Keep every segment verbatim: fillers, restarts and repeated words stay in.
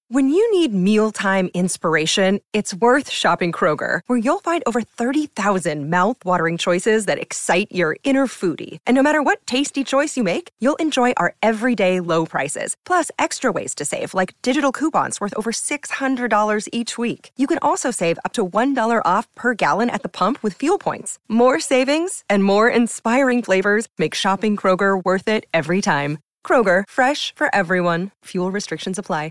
When you need mealtime inspiration, it's worth shopping Kroger, where you'll find over thirty thousand mouth-watering choices that excite your inner foodie. And no matter what tasty choice you make, you'll enjoy our everyday low prices, plus extra ways to save, like digital coupons worth over six hundred dollars each week. You can also save up to one dollar off per gallon at the pump with fuel points. More savings and more inspiring flavors make shopping Kroger worth it every time. Kroger, fresh for everyone. Fuel restrictions apply.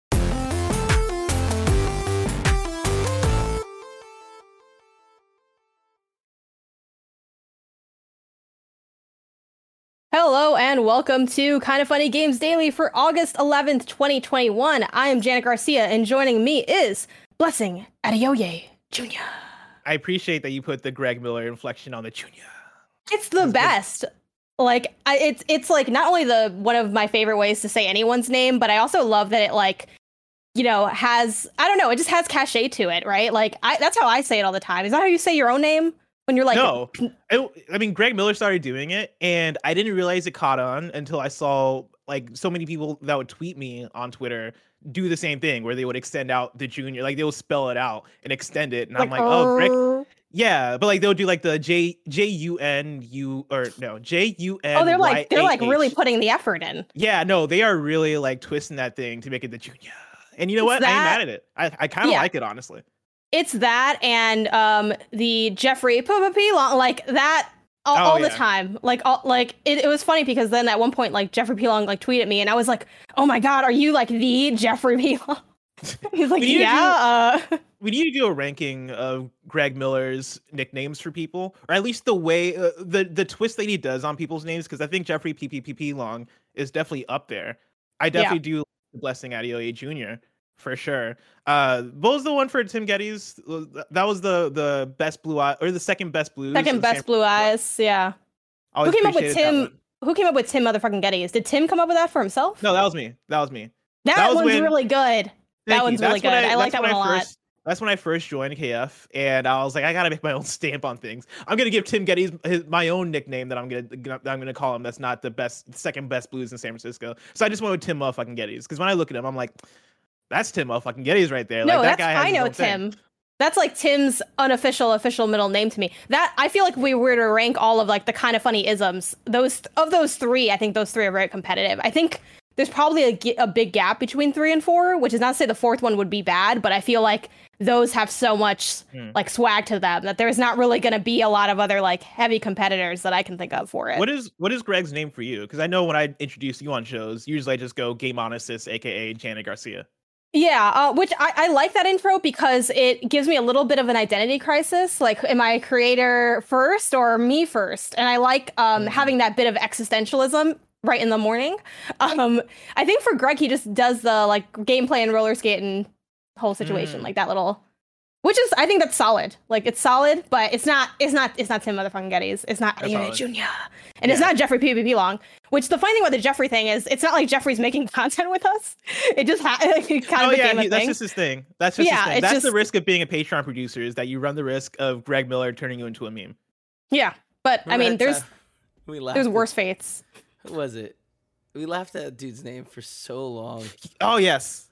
Hello and welcome to Kind of Funny Games Daily for August eleventh, twenty twenty-one. I am Janet Garcia, and joining me is Blessing Adeoye Junior I appreciate that you put the Greg Miller inflection on the Junior. It's the best. Like, I, it's it's like not only the one of my favorite ways to say anyone's name, but I also love that it like, you know, has, I don't know, it just has cachet to it, right? Like, I, that's how I say it all the time. Is that how you say your own name? When you're like, no, I, I mean, Greg Miller started doing it, and I didn't realize it caught on until I saw like so many people that would tweet me on Twitter do the same thing, where they would extend out the Junior, like they will spell it out and extend it, and like, I'm like, oh, Greg, yeah, but like they'll do like the J J U N U or no J U N. Oh, they're like they're like really putting the effort in. Yeah, no, they are really like twisting that thing to make it the Junior. And you know it's what? That, I ain't mad at it. I I kind of yeah. like it, honestly. It's that and um the Jeffrey P Long, like that all, oh, all yeah. the time. Like all like it, it was funny because then at one point like Jeffrey P Long like tweeted me and I was like, oh my god, are you like the Jeffrey P Long? He's like, we yeah. Do, uh... we need to do a ranking of Greg Miller's nicknames for people, or at least the way uh, the the twist that he does on people's names, because I think Jeffrey P P P P Long is definitely up there. I definitely yeah. do Blessing Adeoye Junior for sure. Uh, what was the one for Tim Geddes? That was the the best blue eye or the second best blues. Second best blue eyes. Yeah. Always who came up with Tim? Who came up with Tim motherfucking Geddes? Did Tim come up with that for himself? No, that was me. That was me. That, that was one's when, really good. That you. one's that's really good. I, I like that one a lot. First, that's when I first joined K F, and I was like, I gotta make my own stamp on things. I'm gonna give Tim Geddes his, my own nickname that I'm gonna that I'm gonna call him. That's not the best, second best blues in San Francisco. So I just went with Tim motherfucking Geddes, because when I look at him, I'm like, that's Tim motherfucking Geddes right there. No, like, that that's, guy has I know Tim. Thing. That's like Tim's unofficial official middle name to me. That I feel like we were to rank all of like the Kind of Funny isms. Those of those three, I think those three are very competitive. I think there's probably a, a big gap between three and four, which is not to say the fourth one would be bad, but I feel like those have so much mm. like swag to them that there's not really going to be a lot of other like heavy competitors that I can think of for it. What is what is Greg's name for you? Because I know when I introduce you on shows, usually I just go Game On Assist, aka Janet Garcia. Yeah, uh, which I, I like that intro because it gives me a little bit of an identity crisis. Like, am I creator first or me first? And I like um, mm. having that bit of existentialism right in the morning. Um, I think for Greg, he just does the like gameplay and roller skating whole situation, mm. like that little, which is, I think that's solid. Like it's solid, but it's not, it's not, it's not Tim motherfucking Geddes. It's not Adeoye Junior And yeah. it's not Jeffrey P P P Long, which the funny thing about the Jeffrey thing is it's not like Jeffrey's making content with us. It just ha- it kind oh, of yeah, became a he, that's thing. just his thing. That's just yeah, his thing. That's just, the risk of being a Patreon producer, is that you run the risk of Greg Miller turning you into a meme. Yeah, but Remember I mean, there's time we there's worse at, fates. Who was it? We laughed at that dude's name for so long. Oh yes.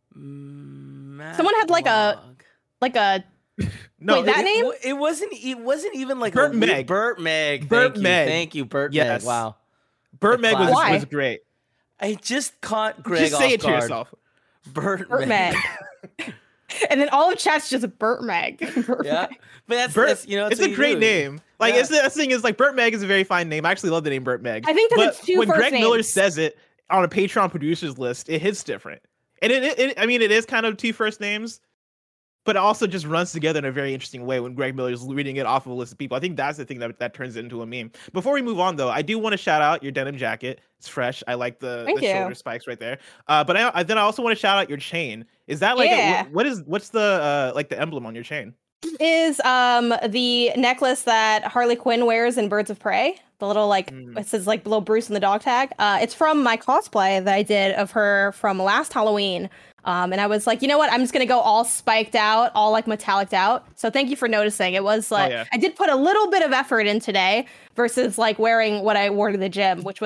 Matt Someone had like Blog. a like a no wait, that it, name. It wasn't. It wasn't even like Burt a Meg. Burt Meg. Burt Thank Meg. You. Thank you, Burt yes. Meg. Wow. Burt Meg was, Why? was great. I just caught Greg Just say off it to guard. yourself. Burt, Burt Meg. Meg. And then all of chat's just Burt Meg. Burt yeah, Meg. but that's, Burt, that's you know it's a a great do. name. Like yeah. it's the thing is like Burt Meg is a very fine name. I actually love the name Burt Meg. I think that but it's two when first Greg names. Miller says it on a Patreon producers list, it hits different. And it, it, it, I mean, it is kind of two first names, but it also just runs together in a very interesting way when Greg Miller is reading it off of a list of people. I think that's the thing that, that turns it into a meme. Before we move on, though, I do want to shout out your denim jacket. It's fresh. I like the, the shoulder spikes right there. Uh, but I, I then I also want to shout out your chain. Is that like yeah. a, what is what's the uh, like the emblem on your chain? Is um the necklace that Harley Quinn wears in Birds of Prey. The little like Mm. it says like little Bruce in the dog tag. Uh, it's from my cosplay that I did of her from last Halloween. Um, and I was like, you know what? I'm just gonna go all spiked out, all like metalliced out. So thank you for noticing. It was like Oh, yeah. I did put a little bit of effort in today versus like wearing what I wore to the gym, which was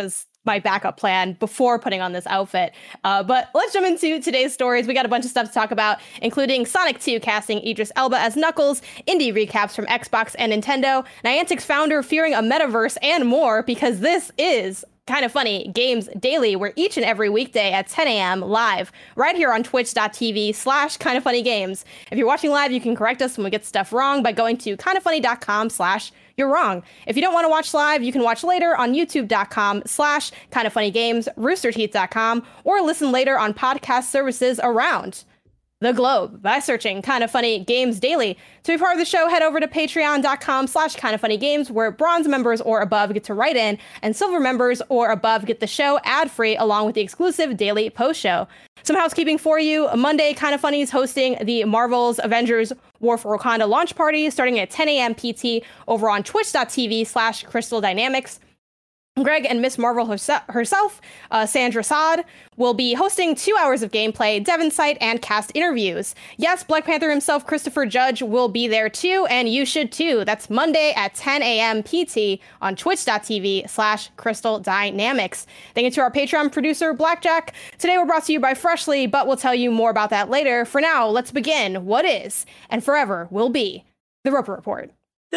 my backup plan before putting on this outfit. Uh, but let's jump into today's stories. We got a bunch of stuff to talk about, including Sonic two casting Idris Elba as Knuckles, indie recaps from Xbox and Nintendo, Niantic's founder fearing a metaverse, and more, because this is Kind of Funny Games Daily, where each and every weekday at ten a.m. live, right here on twitch.tv slash Kind of Funny Games. If you're watching live, you can correct us when we get stuff wrong by going to kindoffunny.com slash you're wrong. If you don't want to watch live, you can watch later on youtube.com slash Kind of Funny Games, roosterteeth dot com, or listen later on podcast services around the globe by searching Kind of Funny Games Daily. To be part of the show, head over to patreon.com slash Kind of Funny Games, where bronze members or above get to write in, and silver members or above get the show ad-free along with the exclusive daily post show. Some housekeeping for you. Monday, Kind of Funny is hosting the Marvel's Avengers War for Wakanda launch party starting at ten a.m. P T over on twitch.tv slash Crystal Dynamics. Greg and Miss Marvel herself, uh, Sandra Saad, will be hosting two hours of gameplay, dev insight, and cast interviews. Yes, Black Panther himself, Christopher Judge, will be there too, and you should too. That's Monday at ten a.m. P T on twitch.tv slash Crystal Dynamics. Thank you to our Patreon producer, Blackjack. Today we're brought to you by Freshly, but we'll tell you more about that later. For now, let's begin what is, and forever will be, the Roper Report.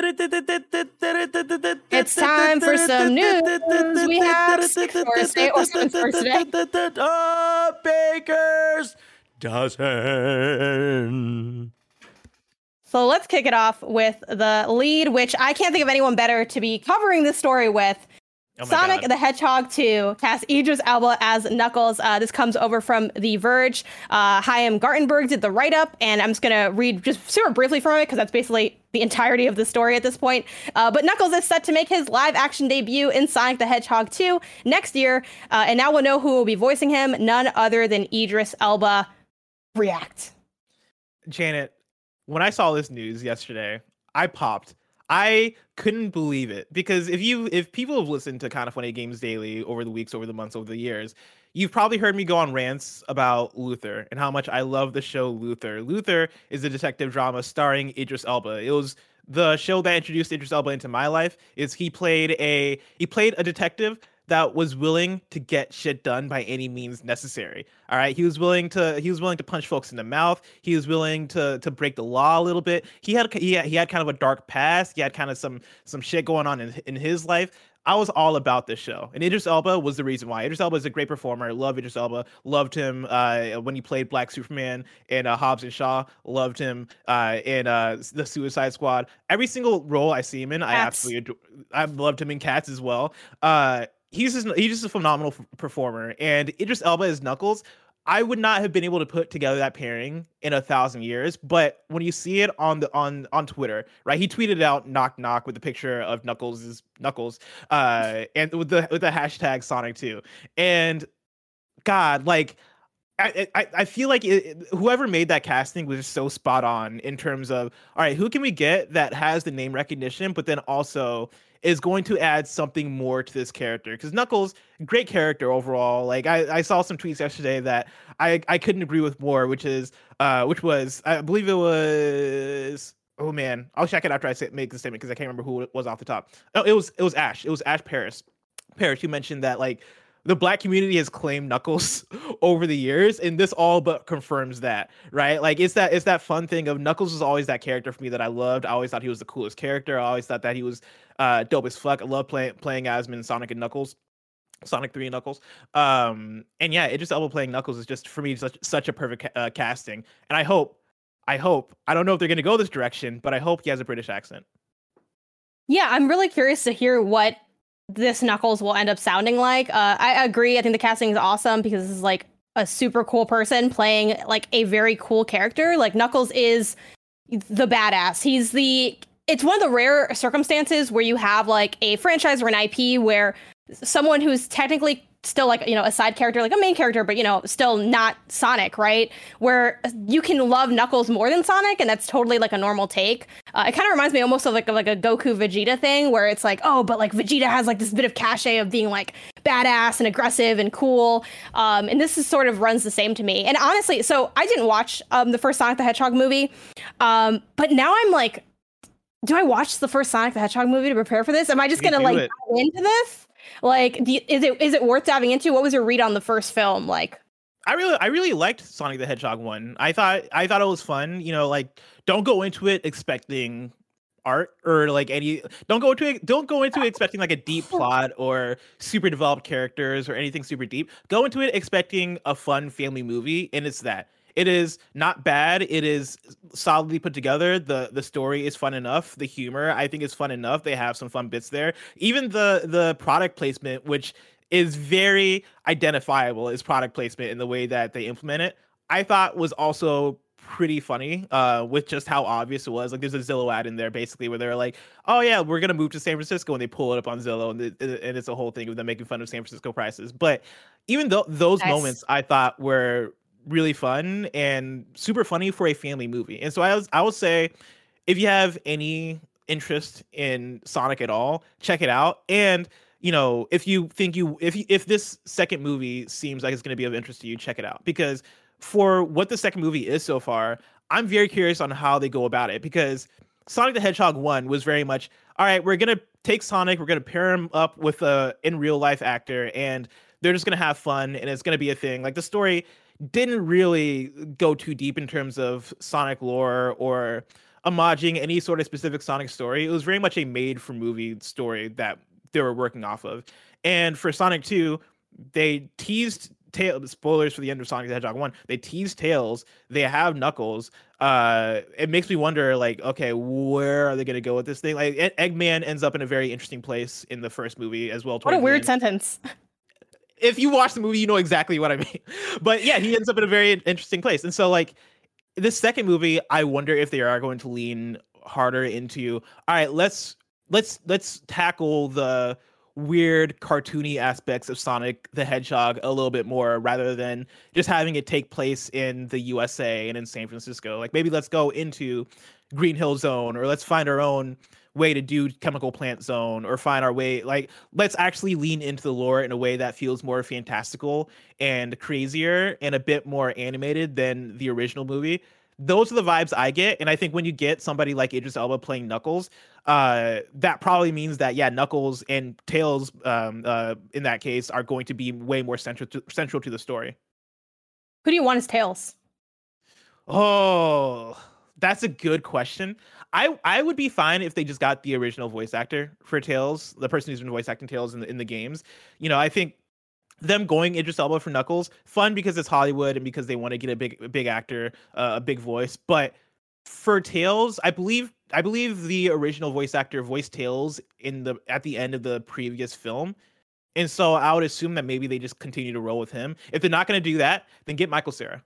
It's time for some news. We have six stories today, or seven stories today. A baker's dozen. So let's kick it off with the lead, which I can't think of anyone better to be covering this story with. Oh Sonic God. the Hedgehog two casts Idris Elba as Knuckles. Uh, this comes over from The Verge. Uh, Chaim Gartenberg did the write-up, and I'm just going to read just super briefly from it because that's basically the entirety of the story at this point. Uh, but Knuckles is set to make his live-action debut in Sonic the Hedgehog two next year, uh, and now we'll know who will be voicing him, none other than Idris Elba. React. Janet, when I saw this news yesterday, I popped. I couldn't believe it, because if you if people have listened to Kind of Funny Games Daily over the weeks, over the months, over the years, you've probably heard me go on rants about Luther and how much I love the show Luther. Luther is a detective drama starring Idris Elba. It was the show that introduced Idris Elba into my life. Is he played a he played a detective that was willing to get shit done by any means necessary. All right, he was willing to he was willing to punch folks in the mouth. He was willing to to break the law a little bit. He had he had, he had kind of a dark past. He had kind of some some shit going on in in his life. I was all about this show, and Idris Elba was the reason why. Idris Elba is a great performer. I love Idris Elba. Loved him uh, when he played Black Superman in uh, Hobbs and Shaw. Loved him uh, in uh, the Suicide Squad. Every single role I see him in, Cats. I absolutely adore. I've loved him in Cats as well. Uh, He's just, he's just a phenomenal f- performer. And Idris Elba as Knuckles, I would not have been able to put together that pairing in a thousand years. But when you see it on the on on Twitter, right? He tweeted out "knock knock" with a picture of Knuckles' Knuckles, uh, and with the with the hashtag Sonic two. And God, like, I I, I feel like it, whoever made that casting was just so spot on in terms of, all right, who can we get that has the name recognition, but then also is going to add something more to this character? Because Knuckles, great character overall. Like I, I saw some tweets yesterday that I, I couldn't agree with more, which is uh which was I believe it was oh man I'll check it after I say, make the statement because I can't remember who it was off the top. Oh, it was it was Ash. It was Ash Paris. Paris, who mentioned that like the Black community has claimed Knuckles over the years, and this all but confirms that, right? Like it's that it's that fun thing of Knuckles was always that character for me that I loved. I always thought he was the coolest character. I always thought that he was uh, dope as fuck. I love playing playing as him in Sonic and Knuckles, Sonic three and Knuckles. Um, and yeah, Idris Elba playing Knuckles is just for me such such a perfect ca- uh, casting. And I hope, I hope, I don't know if they're gonna go this direction, but I hope he has a British accent. Yeah, I'm really curious to hear what this Knuckles will end up sounding like. Uh, I agree. I think the casting is awesome because this is like a super cool person playing like a very cool character. Like Knuckles is the badass. He's the, it's one of the rare circumstances where you have like a franchise or an I P where someone who's technically still like, you know, a side character, like a main character, but, you know, still not Sonic, right? Where you can love Knuckles more than Sonic, and that's totally like a normal take. Uh, it kind of reminds me almost of like a, like a Goku Vegeta thing, where it's like, oh, but like Vegeta has like this bit of cachet of being like badass and aggressive and cool. Um, and this is sort of runs the same to me. And honestly, so I didn't watch um, the first Sonic the Hedgehog movie, um, but now I'm like, do I watch the first Sonic the Hedgehog movie to prepare for this? Am I just going to like it. go into this? Like, do you, is it is it worth diving into? What was your read on the first film like? I really I really liked Sonic the Hedgehog one. I thought I thought it was fun. You know, like don't go into it expecting art or like any don't go into it don't go into it expecting like a deep plot or super developed characters or anything super deep. Go into it expecting a fun family movie, and it's that. It is not bad. It is solidly put together. The the story is fun enough. The humor, I think, is fun enough. They have some fun bits there. Even the the product placement, which is very identifiable as product placement in the way that they implement it, I thought was also pretty funny uh, with just how obvious it was. Like there's a Zillow ad in there basically where they're like, oh yeah, we're going to move to San Francisco, and they pull it up on Zillow, and, it, and it's a whole thing of them making fun of San Francisco prices. But even though those nice. moments I thought were really fun and super funny for a family movie. And so I was, I would say if you have any interest in Sonic at all, check it out. And you know, if you think you if you, if this second movie seems like it's going to be of interest to you, check it out, because for what the second movie is so far, I'm very curious on how they go about it, because Sonic the Hedgehog one was very much, all right, we're going to take Sonic, we're going to pair him up with a in real life actor, and they're just going to have fun, and it's going to be a thing. Like the story didn't really go too deep in terms of Sonic lore or homaging any sort of specific Sonic story. It was very much a made for movie story that they were working off of. And for Sonic two, they teased Tails, spoilers for the end of Sonic the Hedgehog one, they tease Tails, they have Knuckles. Uh, it makes me wonder, like, okay, where are they going to go with this thing? Like, Eggman ends up in a very interesting place in the first movie as well. What a weird sentence. If you watch the movie, you know exactly what I mean. But yeah, he ends up in a very interesting place. And so, like, this second movie, I wonder if they are going to lean harder into, all right, let's let's let's tackle the weird cartoony aspects of Sonic the Hedgehog a little bit more, rather than just having it take place in the U S A and in San Francisco. Like maybe let's go into Green Hill Zone, or let's find our own way to do Chemical Plant Zone, or find our way, like let's actually lean into the lore in a way that feels more fantastical and crazier and a bit more animated than the original movie. Those are the vibes I get. And I think when you get somebody like Idris Elba playing Knuckles, uh, that probably means that, yeah, Knuckles and Tails, um, uh, in that case, are going to be way more central to, central to the story. Who do you want as Tails? Oh, that's a good question. I, I would be fine if they just got the original voice actor for Tails, the person who's been voice acting Tails in the, in the games. You know, I think them going Idris Elba for Knuckles, fun because it's Hollywood and because they want to get a big a big actor, uh, a big voice. But for Tails, I believe I believe the original voice actor voiced Tails in the at the end of the previous film. And so I would assume that maybe they just continue to roll with him. If they're not going to do that, then get Michael Cera.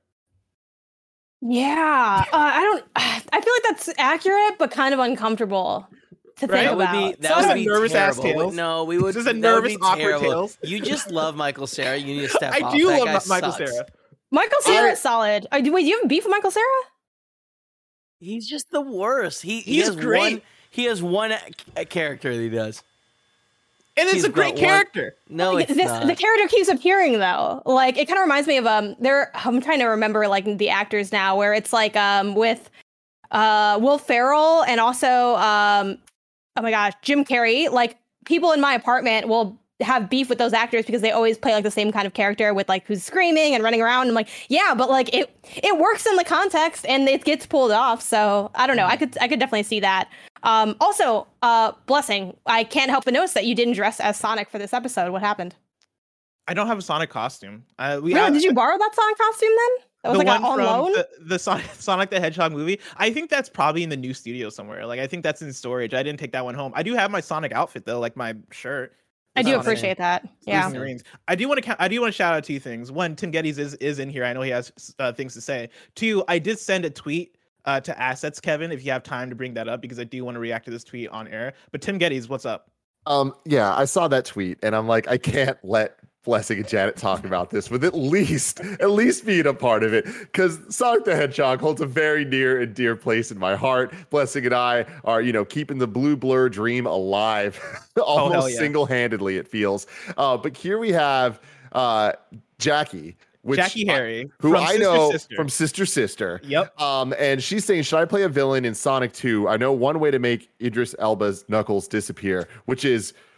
Yeah, uh, I don't. I feel like that's accurate, but kind of uncomfortable to Right? think That about. Would be, that So would a be nervous ass terrible. Tails. No, we would. This is a that would nervous, be awkward terrible. Tails. You just love Michael Cera. You need to step I off. do That love guy Ma- Michael sucks. Cera. Michael Cera I- is solid. Uh, do- wait, do you have beef with Michael Cera? He's just the worst. He, he He's has great. one. He has one a- a character that he does. And it's He's a great got one- character. No, it's this, not. the character keeps appearing though. Like it kind of reminds me of um. There, I'm trying to remember like the actors now, where it's like um with uh Will Ferrell and also um oh my gosh Jim Carrey. Like people in my apartment will have beef with those actors because they always play like the same kind of character with like who's screaming and running around. I'm like, yeah, but like it it works in the context and it gets pulled off. So I don't know. I could I could definitely see that. Um, also, uh, Blessing, I can't help but notice that you didn't dress as Sonic for this episode. What happened? I don't have a Sonic costume. Uh, we, Really? I- Did you borrow that Sonic costume then? That was the like one on from loan? the, the Sonic, Sonic the Hedgehog movie. I think that's probably in the new studio somewhere. Like I think that's in storage. I didn't take that one home. I do have my Sonic outfit though, like my shirt. I do Sonic. appreciate that. Yeah. Losing the rings. I do want to. I do want to shout out two things. One, Tim Geddes is is in here. I know he has uh, things to say. Two, I did send a tweet uh, to Assets Kevin. If you have time to bring that up, because I do want to react to this tweet on air. But Tim Geddes, what's up? Um, yeah, I saw that tweet and I'm like, I can't let Blessing and Janet talk about this with at least, at least being a part of it. Because Sonic the Hedgehog holds a very near and dear place in my heart. Blessing and I are, you know, keeping the Blue Blur dream alive almost hell yeah. single-handedly, it feels. Uh, but here we have uh, Jackie. Which, Jackie Harry, who from I Sister know Sister. from Sister Sister. Yep. Um, and she's saying, should I play a villain in Sonic two? I know one way to make Idris Elba's Knuckles disappear, which is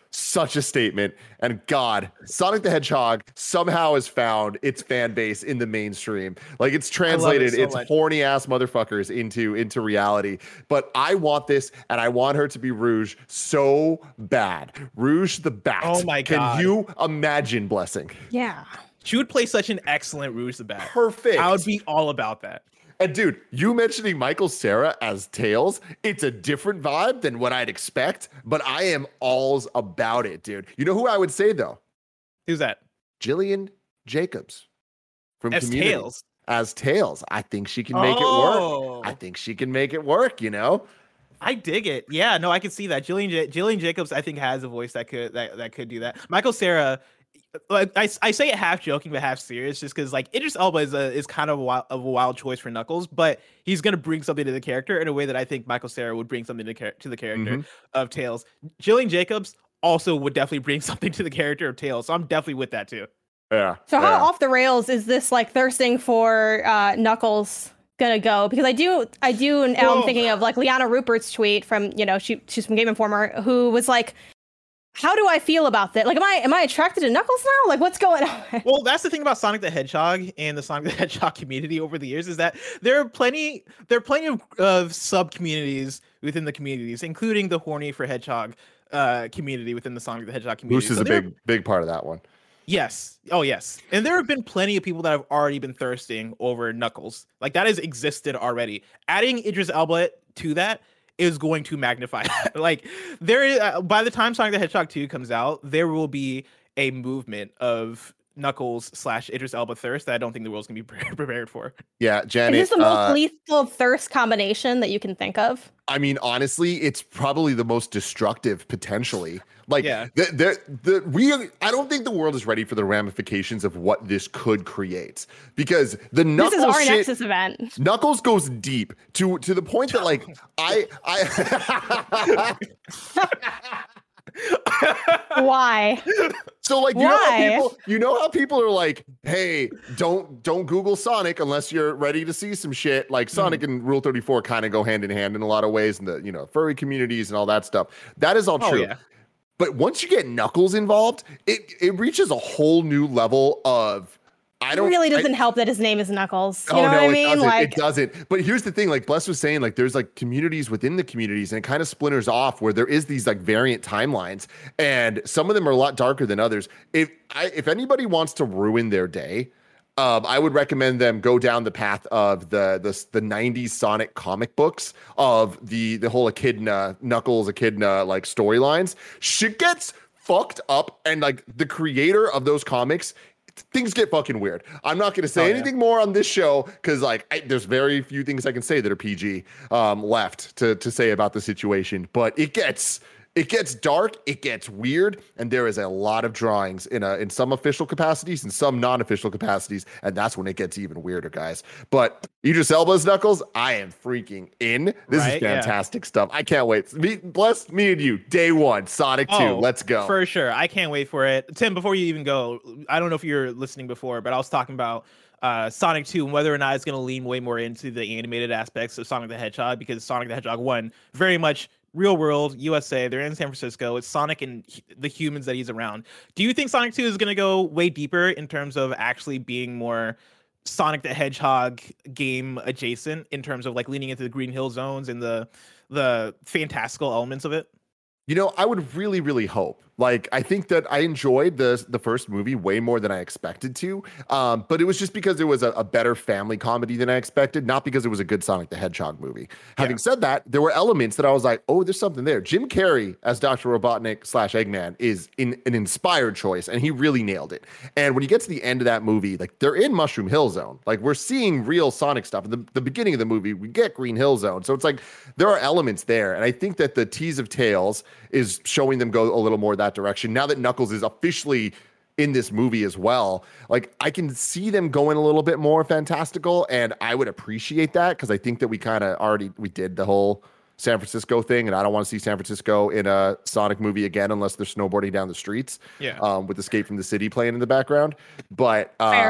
such a statement. And God, Sonic the Hedgehog somehow has found its fan base in the mainstream. Like it's translated it so its much. horny ass motherfuckers into into reality. But I want this, and I want her to be Rouge so bad. Rouge the Bat. Oh my Can God. you imagine, Blessing? Yeah. She would play such an excellent Rouge the Bat. Perfect. I would be all about that. And dude, you mentioning Michael Cera as Tails, it's a different vibe than what I'd expect, but I am alls about it, dude. You know who I would say though? Who's that? Jillian Jacobs from As Community. Tails. As Tails. I think she can make Oh. it work. I think she can make it work, you know? I dig it. Yeah, no, I can see that. Jillian J- Jillian Jacobs, I think, has a voice that could that, that could do that. Michael Cera, like I, I say it half joking but half serious, just because like Idris Elba is a is kind of a wild, of a wild choice for Knuckles, but he's gonna bring something to the character in a way that I think Michael Cera would bring something to, char- to the character Mhm. of Tails. Jillian Jacobs also would definitely bring something to the character of Tails, so I'm definitely with that too. Yeah. So how yeah. off the rails is this like thirsting for uh, Knuckles gonna go? Because I do, I do now I'm Whoa. thinking of like Liana Rupert's tweet from, you know, she she's from Game Informer, who was like, how do I feel about that? Like, am I am I attracted to Knuckles now? Like, what's going on? Well, that's the thing about Sonic the Hedgehog and the Sonic the Hedgehog community over the years is that there are plenty there are plenty of, of sub communities within the communities, including the horny for Hedgehog uh, community within the Sonic the Hedgehog community. Moose is So a there- big, big part of that one. Yes. Oh, yes. And there have been plenty of people that have already been thirsting over Knuckles. Like that has existed already. Adding Idris Elba to that is going to magnify that. Like there is, uh, by the time Sonic the Hedgehog two comes out, there will be a movement of Knuckles slash Idris Elba thirst that I don't think the world's gonna be pre- prepared for. Yeah, Janet. Is this the most uh, lethal thirst combination that you can think of? I mean, honestly, it's probably the most destructive potentially. Like, Yeah. the, the, the, we, I don't think the world is ready for the ramifications of what this could create because the Knuckles This is our shit, Nexus event. Knuckles goes deep to to the point that like I I Why? so like you know how Why? people you know how people are like, hey, don't don't Google Sonic unless you're ready to see some shit. Like Sonic and Rule thirty-four kind of go hand in hand in a lot of ways, in the you know furry communities and all that stuff. That is all Oh, true. yeah. But once you get Knuckles involved, it it reaches a whole new level of I It don't really I- doesn't help that his name is Knuckles. You Oh know no, what I it mean? doesn't. Like, It doesn't. But here's the thing: like Bless was saying, like there's like communities within the communities, and it kind of splinters off where there is these like variant timelines, and some of them are a lot darker than others. If I, if anybody wants to ruin their day, um, I would recommend them go down the path of the the the nineties Sonic comic books of the the whole Echidna Knuckles Echidna like storylines. Shit gets fucked up, and like the creator of those comics. Things get fucking weird. I'm not going to say Oh, yeah. anything more on this show because, like, I, there's very few things I can say that are P G um, left to to say about the situation. But it gets it gets dark, it gets weird, and there is a lot of drawings in a in some official capacities and some non-official capacities, and that's when it gets even weirder, guys. But Idris Elba's Knuckles, I am freaking in. This Right, is yeah. fantastic stuff. I can't wait. Me, bless me and you, day one, Sonic two. Oh, Let's go. For sure. I can't wait for it. Tim, before you even go, I don't know if you're listening before, but I was talking about uh, Sonic two and whether or not it's going to lean way more into the animated aspects of Sonic the Hedgehog, because Sonic the Hedgehog one, very much real world, U S A, they're in San Francisco. It's Sonic and hu- the humans that he's around. Do you think Sonic two is going to go way deeper in terms of actually being more Sonic the Hedgehog game adjacent in terms of like leaning into the Green Hill zones and the the fantastical elements of it? You know, I would really, really hope. Like, I think that I enjoyed the the first movie way more than I expected to. Um, but it was just because it was a, a better family comedy than I expected, not because it was a good Sonic the Hedgehog movie. Having said that, there were elements that I was like, oh, there's something there. Jim Carrey as Doctor Robotnik slash Eggman is in, an inspired choice, and he really nailed it. And when you get to the end of that movie, like they're in Mushroom Hill Zone. Like we're seeing real Sonic stuff. In the, the beginning of the movie, we get Green Hill Zone. So it's like there are elements there. And I think that the tease of Tails is showing them go a little more that direction. Now that Knuckles is officially in this movie as well, like I can see them going a little bit more fantastical, and I would appreciate that because I think that we kind of already we did the whole San Francisco thing, and I don't want to see San Francisco in a Sonic movie again unless they're snowboarding down the streets. Yeah. Um, with Escape from the City playing in the background. But uh Fair.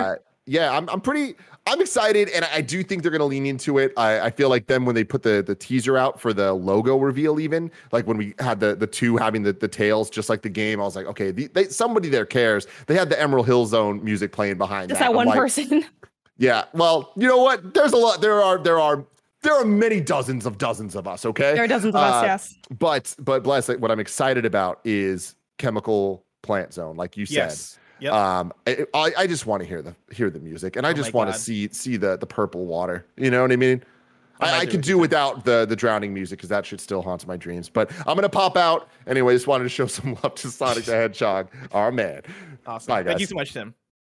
yeah, I'm I'm pretty I'm excited, and I do think they're gonna lean into it. I, I feel like then when they put the the teaser out for the logo reveal, even like when we had the the two having the, the tails, just like the game, I was like, okay, the, they somebody there cares. They had the Emerald Hill Zone music playing behind Just that. that one like, person. Yeah, well, you know what? There's a lot. There are there are there are many dozens of dozens of us. Okay, There are dozens of uh, us. Yes. But but bless it. What I'm excited about is Chemical Plant Zone, like you said. Yes. Yep. Um, I, I I just want to hear the hear the music, and I Oh just my want to God. see see the the purple water. You know what I mean? I'm I, right I there could with do you. without the the drowning music because that shit still haunts my dreams. But I'm gonna pop out anyway. Just wanted to show some love to Sonic the Hedgehog, our man. Awesome. Bye, Thank guys. you so much, Tim.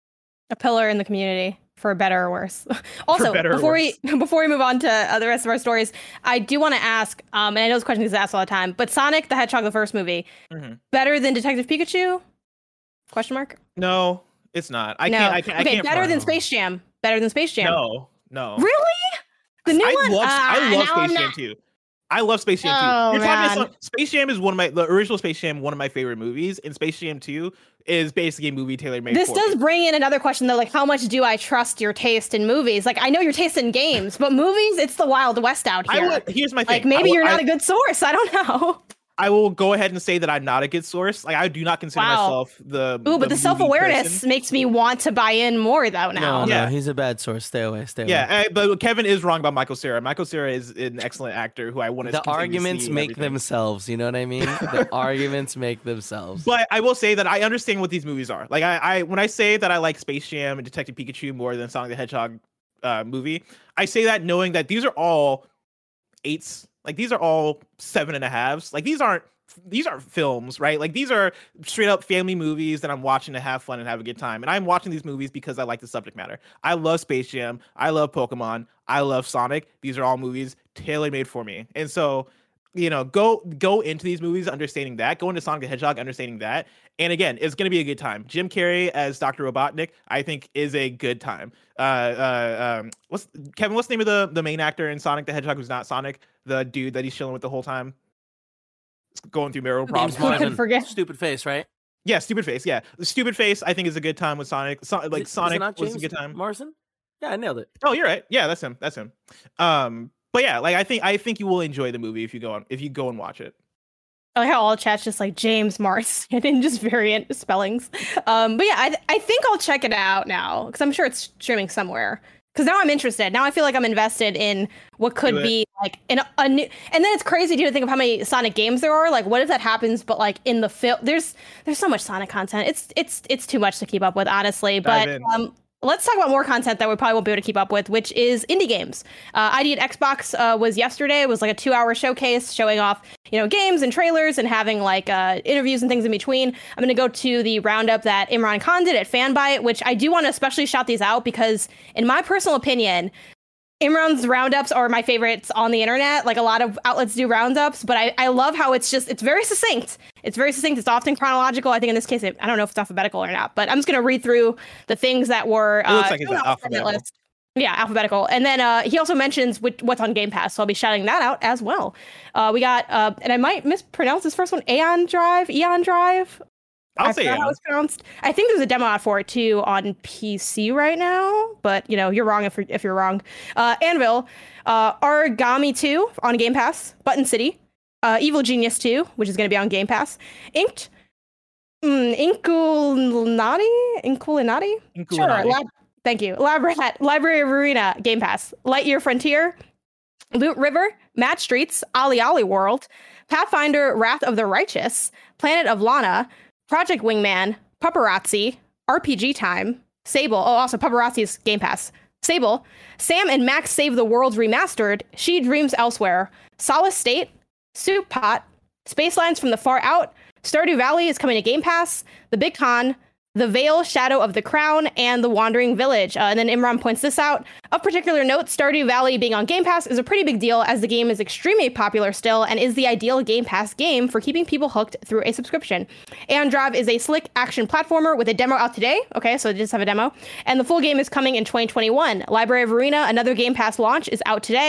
A pillar in the community, for better or worse. Also, better or before worse. we before we move on to uh, the rest of our stories, I do want to ask, um, and I know this question is asked all the time, but Sonic the Hedgehog, the first movie, Mhm. better than Detective Pikachu? Question mark. No, it's not. I no. can't. I can't. okay, I can't better front. than Space Jam. Better than Space Jam. No, no. Really? The new I one. love. Ah, I love now I'm Space Jam not- too. I love Space Jam Oh, two. You're talking man. about Space Jam is one of my the original Space Jam, one of my favorite movies, and Space Jam two is basically a movie tailor made. This for does me. bring in another question though, like how much do I trust your taste in movies? Like I know your taste in games, but movies, it's the Wild West out I here. would, here's my thing. like maybe I will- you're not I, a good source. I don't know. I will go ahead and say that I'm not a good source. Like I do not consider Wow. myself the. Ooh, but the movie self awareness person. makes me want to buy in more though now. No, Yeah. no, he's a bad source. Stay away. Stay away. Yeah, eh, but Kevin is wrong about Michael Cera. Michael Cera is an excellent actor who I want to. The continue to arguments see make everything. themselves. You know what I mean? The arguments make themselves. But I will say that I understand what these movies are. Like I, I when I say that I like Space Jam and Detective Pikachu more than Sonic the Hedgehog uh, movie, I say that knowing that these are all eights. Like these are all seven and a halves. Like these aren't these aren't films, right? Like these are straight up family movies that I'm watching to have fun and have a good time. And I'm watching these movies because I like the subject matter. I love Space Jam. I love Pokemon. I love Sonic. These are all movies tailor made for me. And so, you know, go go into these movies understanding that. Go into Sonic the Hedgehog understanding that. And again, it's going to be a good time. Jim Carrey as Doctor Robotnik, I think, is a good time. Uh, uh, um, what's Kevin? What's the name of the the main actor in Sonic the Hedgehog who's not Sonic? The dude that he's chilling with the whole time, going through marital problems. James Who could Marsden. forget? Stupid face, right? Yeah, Stupid Face. Yeah, the Stupid Face. I think is a good time with Sonic. So, like Is it- is it Sonic not was a James good time. Marsden? Yeah, I nailed it. Oh, you're right. Yeah, that's him. That's him. Um, but yeah, like I think I think you will enjoy the movie if you go on if you go and watch it. I like how all chat's just like James Marsden and just variant spellings. Um, but yeah, I, I think I'll check it out now because I'm sure it's streaming somewhere. Because now I'm interested. Now I feel like I'm invested in what could Do it. be like in a, a new. And then it's crazy to think of how many Sonic games there are. Like, what if that happens? But like in the film, there's there's so much Sonic content. It's it's it's too much to keep up with, honestly. Dive But in. um, let's talk about more content that we probably won't be able to keep up with, which is indie games. Uh, I D at Xbox uh, was yesterday. It was like a two-hour showcase showing off, you know, games and trailers and having like uh, interviews and things in between. I'm going to go to the roundup that Imran Khan did at Fanbyte, which I do want to especially shout these out because, in my personal opinion, Imran's roundups are my favorites on the internet. Like a lot of outlets do roundups, but I, I love how it's just, it's very succinct. It's very succinct. It's often chronological. I think in this case, it, I don't know if it's alphabetical or not, but I'm just going to read through the things that were It looks like it's shown off on that alphabetical. list. Yeah, alphabetical. And then uh, he also mentions which, what's on Game Pass, so I'll be shouting that out as well. Uh, we got, uh, and I might mispronounce this first one, Aeon Drive, Eon Drive. I'll I say forgot yeah. how it's pronounced. I think there's a demo out for it too on P C right now, but you know you're wrong if you're, if you're wrong. Uh, Anvil, uh, Origami two on Game Pass, Button City, uh, Evil Genius two, which is going to be on Game Pass, Inked, mm, Inkulinati, Inkulinati, sure. Inkulinati. Lab, thank you. Lab Rat, Library of Arena, Game Pass, Lightyear Frontier, Loot River, Match Streets, Ali Ali World, Pathfinder, Wrath of the Righteous, Planet of Lana, Project Wingman, Paparazzi, R P G Time, Sable. Oh, also Paparazzi's Game Pass. Sable, Sam and Max Save the World Remastered, She Dreams Elsewhere, Solace State, Soup Pot, Space Lines from the Far Out, Stardew Valley is coming to Game Pass, The Big Con, The Veil, Shadow of the Crown, and The Wandering Village. Uh, and then Imran points this out. Of particular note, Stardew Valley being on Game Pass is a pretty big deal as the game is extremely popular still and is the ideal Game Pass game for keeping people hooked through a subscription. Aeon Drive is a slick action platformer with a demo out today. Okay, so it does have a demo. And the full game is coming in twenty twenty-one. Library of Arena, another Game Pass launch, is out today.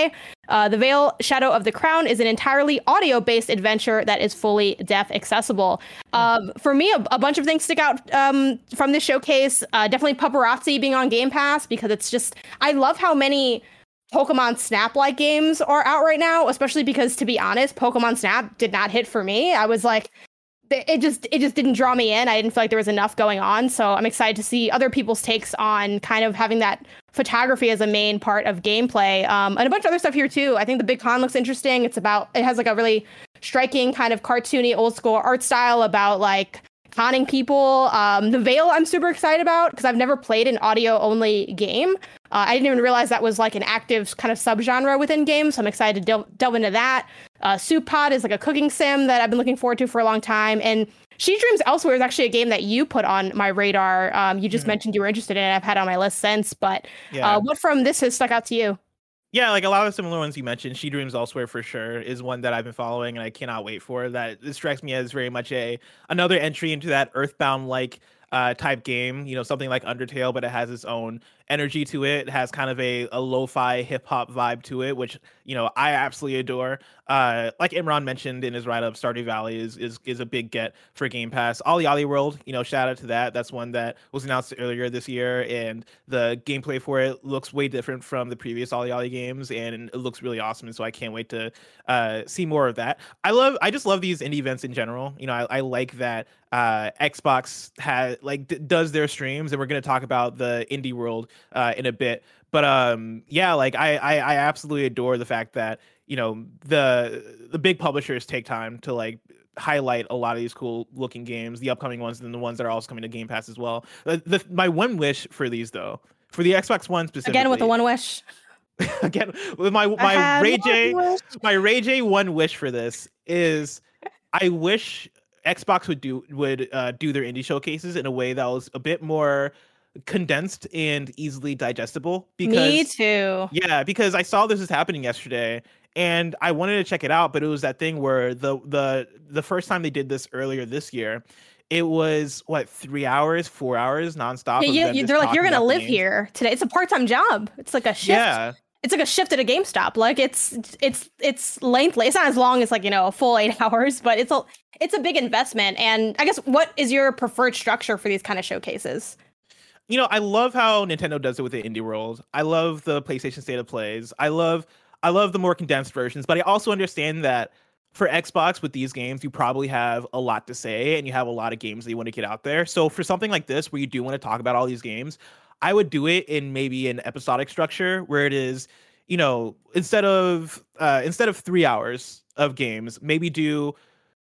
Uh, The Veil Shadow of the Crown is an entirely audio-based adventure that is fully deaf accessible. Um, for me, a, a bunch of things stick out um, from this showcase. Uh, definitely Paparazzi being on Game Pass, because it's just, I love how many Pokemon Snap-like games are out right now, especially because, to be honest, Pokemon Snap did not hit for me. I was like, it just it just didn't draw me in. I didn't feel like there was enough going on. So I'm excited to see other people's takes on kind of having that photography as a main part of gameplay. Um, and a bunch of other stuff here too. I think the Big Con looks interesting. It's about, it has like a really striking kind of cartoony old school art style about like conning people. Um, the Veil I'm super excited about because I've never played an audio only game. Uh, I didn't even realize that was like an active kind of subgenre within games. So I'm excited to del- delve into that. Uh, Soup Pod is like a cooking sim that I've been looking forward to for a long time. And She Dreams Elsewhere is actually a game that you put on my radar. Um, you just mm-hmm. mentioned you were interested in it. I've had it on my list since. But yeah. uh, what from this has stuck out to you? Yeah, like a lot of the similar ones you mentioned, She Dreams Elsewhere for sure is one that I've been following and I cannot wait for. That it strikes me as very much a another entry into that Earthbound-like uh, type game, you know, something like Undertale, but it has its own energy to it. It has kind of a, a lo-fi hip-hop vibe to it, which, you know, I absolutely adore. Uh, like Imran mentioned in his write-up, Stardew Valley is, is is a big get for Game Pass. Ollie Ollie World, you know, shout out to that. That's one that was announced earlier this year, and the gameplay for it looks way different from the previous Ollie Ollie games, and it looks really awesome, and so I can't wait to uh, see more of that. I love, I just love these indie events in general. You know, I, I like that uh, Xbox has, like, d- does their streams, and we're going to talk about the indie world uh, in a bit. But um, yeah, like I, I, I absolutely adore the fact that, you know, the the big publishers take time to like highlight a lot of these cool looking games, the upcoming ones, and the ones that are also coming to Game Pass as well. The, the, my one wish for these though, for the Xbox One specifically, again with the one wish, again with my my Ray J, my Ray J one wish for this is, I wish Xbox would do would uh, do their indie showcases in a way that was a bit more condensed and easily digestible. Because me too. Yeah, because I saw this is happening yesterday. And I wanted to check it out, but it was that thing where the the the first time they did this earlier this year, it was what what hours, four hours nonstop. Yeah, yeah they're like, you're gonna live here today. It's a part-time job. It's like a shift. Yeah. It's like a shift at a GameStop. Like it's it's it's lengthy. It's not as long as like, you know, a full eight hours, but it's a it's a big investment. And I guess, what is your preferred structure for these kind of showcases? You know, I love how Nintendo does it with the indie world. I love the PlayStation State of Plays. I love I love the more condensed versions, but I also understand that for Xbox with these games, you probably have a lot to say and you have a lot of games that you want to get out there. So for something like this, where you do want to talk about all these games, I would do it in maybe an episodic structure where it is, you know, instead of uh, instead of three hours of games, maybe do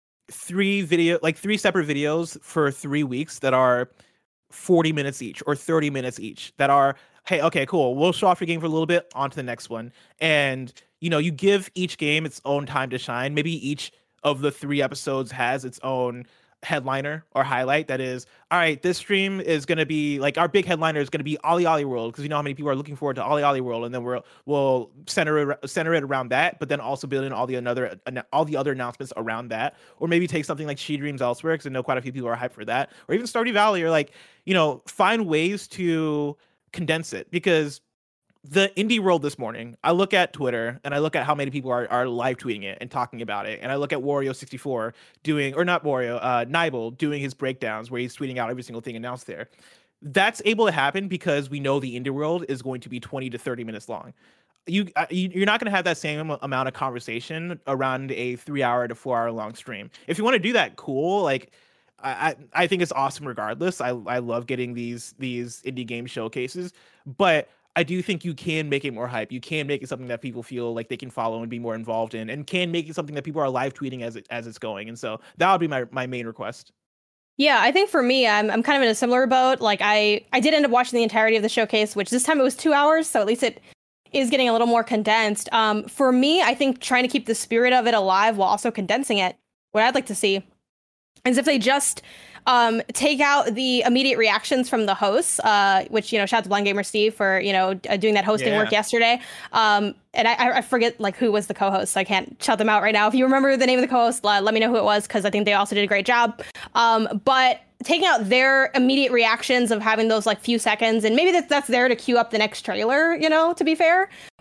three video, like three separate videos for three weeks that are forty minutes each or thirty minutes each that are, hey, okay, cool, we'll show off your game for a little bit, on to the next one. And, you know, you give each game its own time to shine. Maybe each of the three episodes has its own headliner or highlight that is, all right, this stream is going to be, like, our big headliner is going to be Ollie Ollie World, because you know how many people are looking forward to Ollie Ollie World, and then we'll, we'll center it, center it around that, but then also build in all the another all the other announcements around that. Or maybe take something like She Dreams Elsewhere, because I know quite a few people are hyped for that. Or even Stardew Valley, or like, you know, find ways to condense it. Because the indie world this morning, I look at Twitter and I look at how many people are, are live tweeting it and talking about it. And I look at Wario sixty-four doing, or not Wario, uh, Nibel doing his breakdowns where he's tweeting out every single thing announced there. That's able to happen because we know the indie world is going to be twenty to thirty minutes long. You, uh, you you're not going to have that same amount of conversation around a three hour to four hour long stream. If you want to do that, cool. Like, I, I think it's awesome regardless. I, I love getting these these indie game showcases, but I do think you can make it more hype. You can make it something that people feel like they can follow and be more involved in, and can make it something that people are live tweeting as it as it's going. And so that would be my, my main request. Yeah, I think for me, I'm I'm kind of in a similar boat. Like I, I did end up watching the entirety of the showcase, which this time it was two hours, so at least it is getting a little more condensed. Um, for me, I think trying to keep the spirit of it alive while also condensing it, what I'd like to see is if they just um, take out the immediate reactions from the hosts, uh, which, you know, shout out to Blind Gamer Steve for, you know, uh, doing that hosting yeah. work yesterday. Um, and I, I forget like who was the co-host, so I can't shout them out right now. If you remember the name of the co-host, uh, let me know who it was, because I think they also did a great job. Um, but taking out their immediate reactions of having those like few seconds, and maybe that, that's there to queue up the next trailer, you know, to be fair.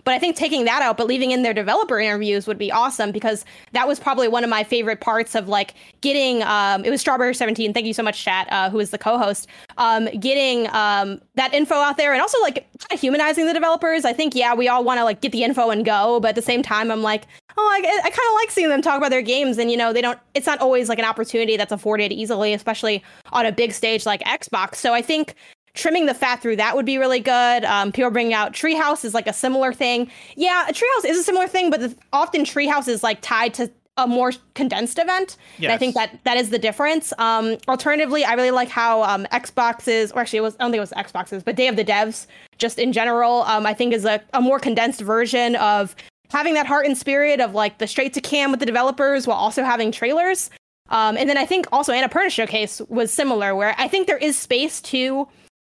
But I think taking that out, but leaving in their developer interviews would be awesome, because that was probably one of my favorite parts of like getting, um, it was Strawberry seventeen. Thank you so much, chat, uh, who is the co-host, um, getting um, that info out there, and also like kind of humanizing the developers. I think, yeah, we all want to like get the info and go, but at the same time, I'm like, oh, I, I kind of like seeing them talk about their games. And, you know, they don't, it's not always like an opportunity that's afforded easily, especially on a big stage like Xbox. So I think trimming the fat through that would be really good. Um, people bringing out Treehouse is like a similar thing. Yeah, Treehouse is a similar thing, but the, often Treehouse is like tied to a more condensed event. Yes. And I think that that is the difference. Um, alternatively, I really like how um, Xboxes, or actually it was, I don't think it was Xboxes, but Day of the Devs, just in general, um, I think is a, a more condensed version of having that heart and spirit of like the straight to cam with the developers while also having trailers. Um, and then I think also Annapurna Showcase was similar, where I think there is space to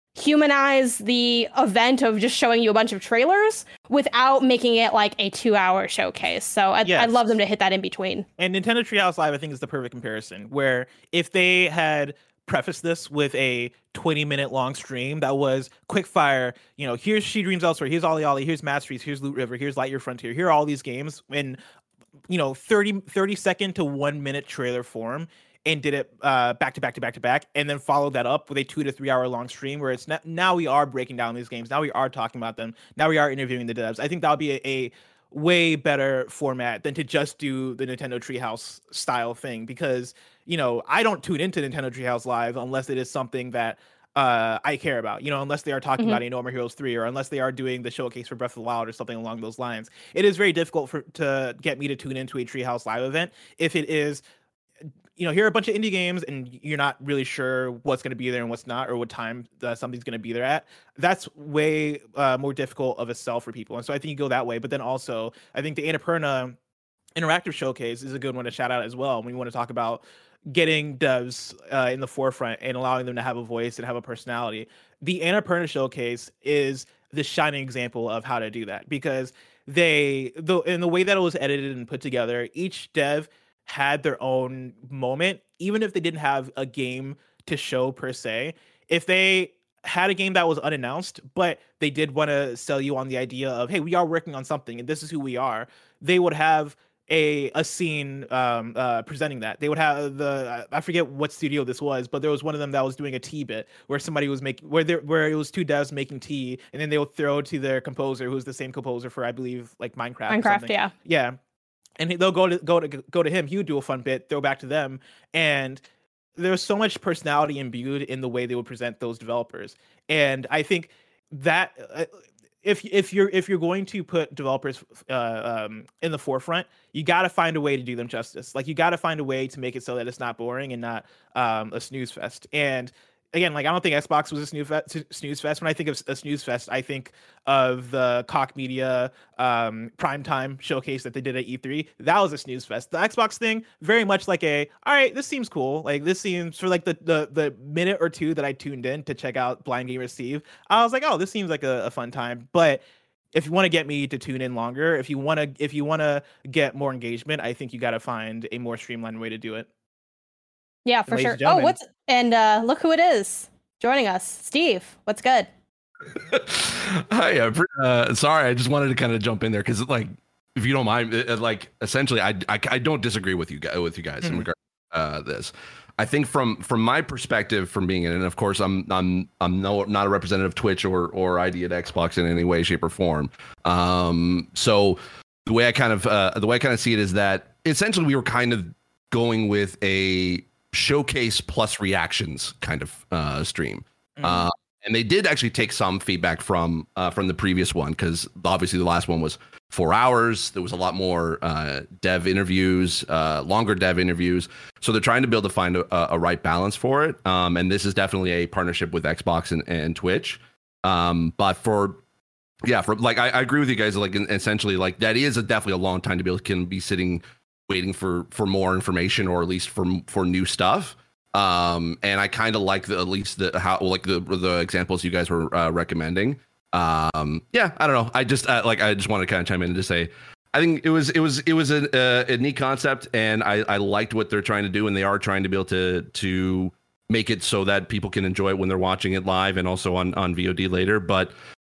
humanize the event of just showing you a bunch of trailers without making it like a two-hour showcase. So I'd, yes. I'd love them to hit that in between. And Nintendo Treehouse Live, I think, is the perfect comparison, where if they had prefaced this with a twenty-minute long stream that was quick fire, you know, here's She Dreams Elsewhere, here's Ollie Ollie, here's Masteries, here's Loot River, here's Lightyear Frontier, here are all these games in, you know, thirty, thirty second to one minute trailer form, and did it uh, back to back to back to back, and then followed that up with a two to three hour long stream where it's not, now we are breaking down these games. Now we are talking about them. Now we are interviewing the devs. I think that would be a, a way better format than to just do the Nintendo Treehouse style thing, because, you know, I don't tune into Nintendo Treehouse Live unless it is something that uh, I care about, you know, unless they are talking mm-hmm. about a No More Heroes three, or unless they are doing the showcase for Breath of the Wild or something along those lines. It is very difficult for to get me to tune into a Treehouse Live event if it is, you know, here are a bunch of indie games and you're not really sure what's going to be there and what's not, or what time uh, something's going to be there at. That's way uh, more difficult of a sell for people. And so I think you go that way. But then also, I think the Annapurna Interactive Showcase is a good one to shout out as well. When you want to talk about getting devs uh, in the forefront and allowing them to have a voice and have a personality. The Annapurna Showcase is the shining example of how to do that, because they, the in the way that it was edited and put together, each dev had their own moment, even if they didn't have a game to show per se. If they had a game that was unannounced, but they did want to sell you on the idea of, hey, we are working on something and this is who we are, they would have a a scene um uh presenting that. They would have the, I forget what studio this was, but there was one of them that was doing a tea bit where somebody was making, where there where it was two devs making tea, and then they would throw to their composer, who's the same composer for, I believe, like Minecraft. Minecraft, yeah. Yeah. And they'll go to go to go to him. He would do a fun bit, throw back to them, and there's so much personality imbued in the way they would present those developers. And I think that uh, if if you're if you're going to put developers uh, um, in the forefront, you got to find a way to do them justice. Like, you got to find a way to make it so that it's not boring and not um, a snooze fest. And again, like, I don't think Xbox was a snooze fest. Snooze fest. When I think of a snooze fest, I think of the Koch Media um, primetime showcase that they did at E three. That was a snooze fest. The Xbox thing, very much like a, all right, this seems cool. Like, this seems, for like the the the minute or two that I tuned in to check out Blind Gamer Steve, I was like, oh, this seems like a, a fun time. But if you want to get me to tune in longer, if you want to if you want to get more engagement, I think you got to find a more streamlined way to do it. Yeah, for sure. Oh, what's and uh, look who it is joining us, Steve. What's good? Hi. Uh, uh, sorry, I just wanted to kind of jump in there because, like, if you don't mind, it, like, essentially, I, I I don't disagree with you guys with you guys mm-hmm. in regard to uh, this. I think from from my perspective, from being in, and of course, I'm I'm I'm no not a representative of Twitch or or I D at Xbox in any way, shape, or form. Um, so the way I kind of uh, the way I kind of see it is that essentially we were kind of going with a showcase plus reactions kind of uh stream mm. uh and they did actually take some feedback from uh from the previous one, because obviously the last one was four hours. There was a lot more uh dev interviews, uh longer dev interviews, so they're trying to build to find a, a right balance for it. Um and this is definitely a partnership with Xbox and, and Twitch. Um but for yeah for like I, I agree with you guys, like essentially, like, that is a definitely a long time to be able can be sitting waiting for for more information, or at least for for new stuff. Um and I kind of like the at least the how like the the examples you guys were uh, recommending. Um yeah, I don't know, I just uh, like I just want to kind of chime in and just say I think it was it was it was a, a, a neat concept, and I I liked what they're trying to do, and they are trying to be able to to make it so that people can enjoy it when they're watching it live and also on on V O D later. But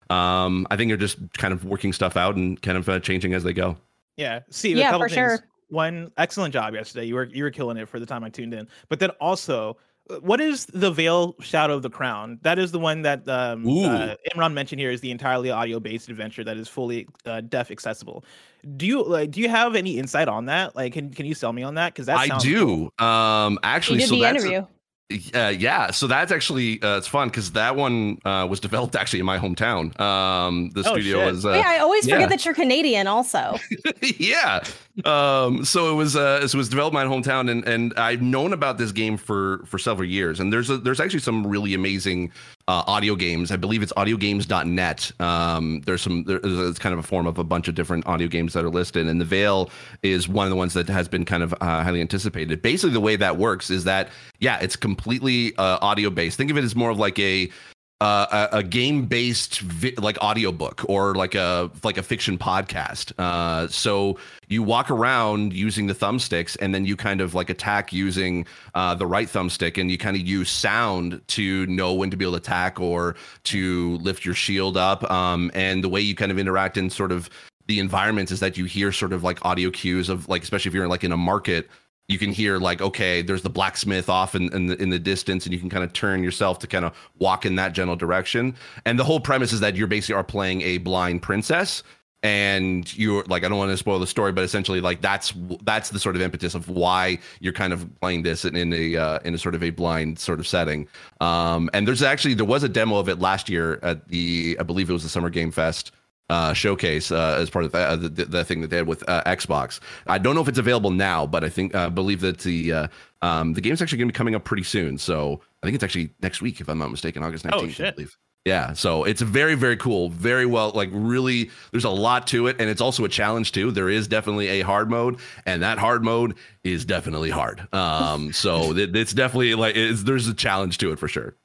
um, I think they're just kind of working stuff out and kind of uh, changing as they go. Yeah. See, Yeah, a couple for things. sure. One, excellent job yesterday. You were you were killing it for the time I tuned in. But then also, uh, what is the Veil Shadow of the Crown? That is the one that um, Ooh. uh, Imran mentioned here is the entirely audio-based adventure that is fully uh, deaf accessible. Do you like? Do you have any insight on that? Like, can can you sell me on that? Because that I sounds do. cool. Um, actually, You did so the that's interview. Uh, yeah, so that's actually uh, it's fun because that one uh, was developed actually in my hometown. Um, the Oh, studio shit. was uh, yeah, I always forget yeah. that you're Canadian. Also, yeah. Um, so it was uh, it was developed in my hometown, and and I've known about this game for for several years. And there's a, there's actually some really amazing uh, audio games. I believe it's audio games dot net. Um, there's some there's it's kind of a form of a bunch of different audio games that are listed, and the Veil is one of the ones that has been kind of uh, highly anticipated. Basically, the way that works is that yeah, it's completely uh, audio based. Think of it as more of like a uh, a, a game-based vi- like audiobook or like a like a fiction podcast. Uh, so you walk around using the thumbsticks, and then you kind of like attack using uh, the right thumbstick, and you kind of use sound to know when to be able to attack or to lift your shield up. Um, and the way you kind of interact in sort of the environments is that you hear sort of like audio cues of like, especially if you're like in a market. You can hear like, okay, there's the blacksmith off in, in the in the distance, and you can kind of turn yourself to kind of walk in that general direction. And the whole premise is that you're basically are playing a blind princess, and you're like, I don't want to spoil the story, but essentially like that's that's the sort of impetus of why you're kind of playing this in, in a uh, in a sort of a blind sort of setting. Um, and there's actually there was a demo of it last year at the I believe it was the Summer Game Fest. Uh, showcase uh, as part of the, uh, the the thing that they had with uh, Xbox. I don't know if it's available now, but I think uh, believe that the uh, um, the game's actually going to be coming up pretty soon. So I think it's actually next week, if I'm not mistaken, August nineteenth. Oh, shit. I believe. Yeah, so it's very very cool, very well, like really. There's a lot to it, and it's also a challenge too. There is definitely a hard mode, and that hard mode is definitely hard. Um, so it, it's definitely like it's, there's a challenge to it for sure.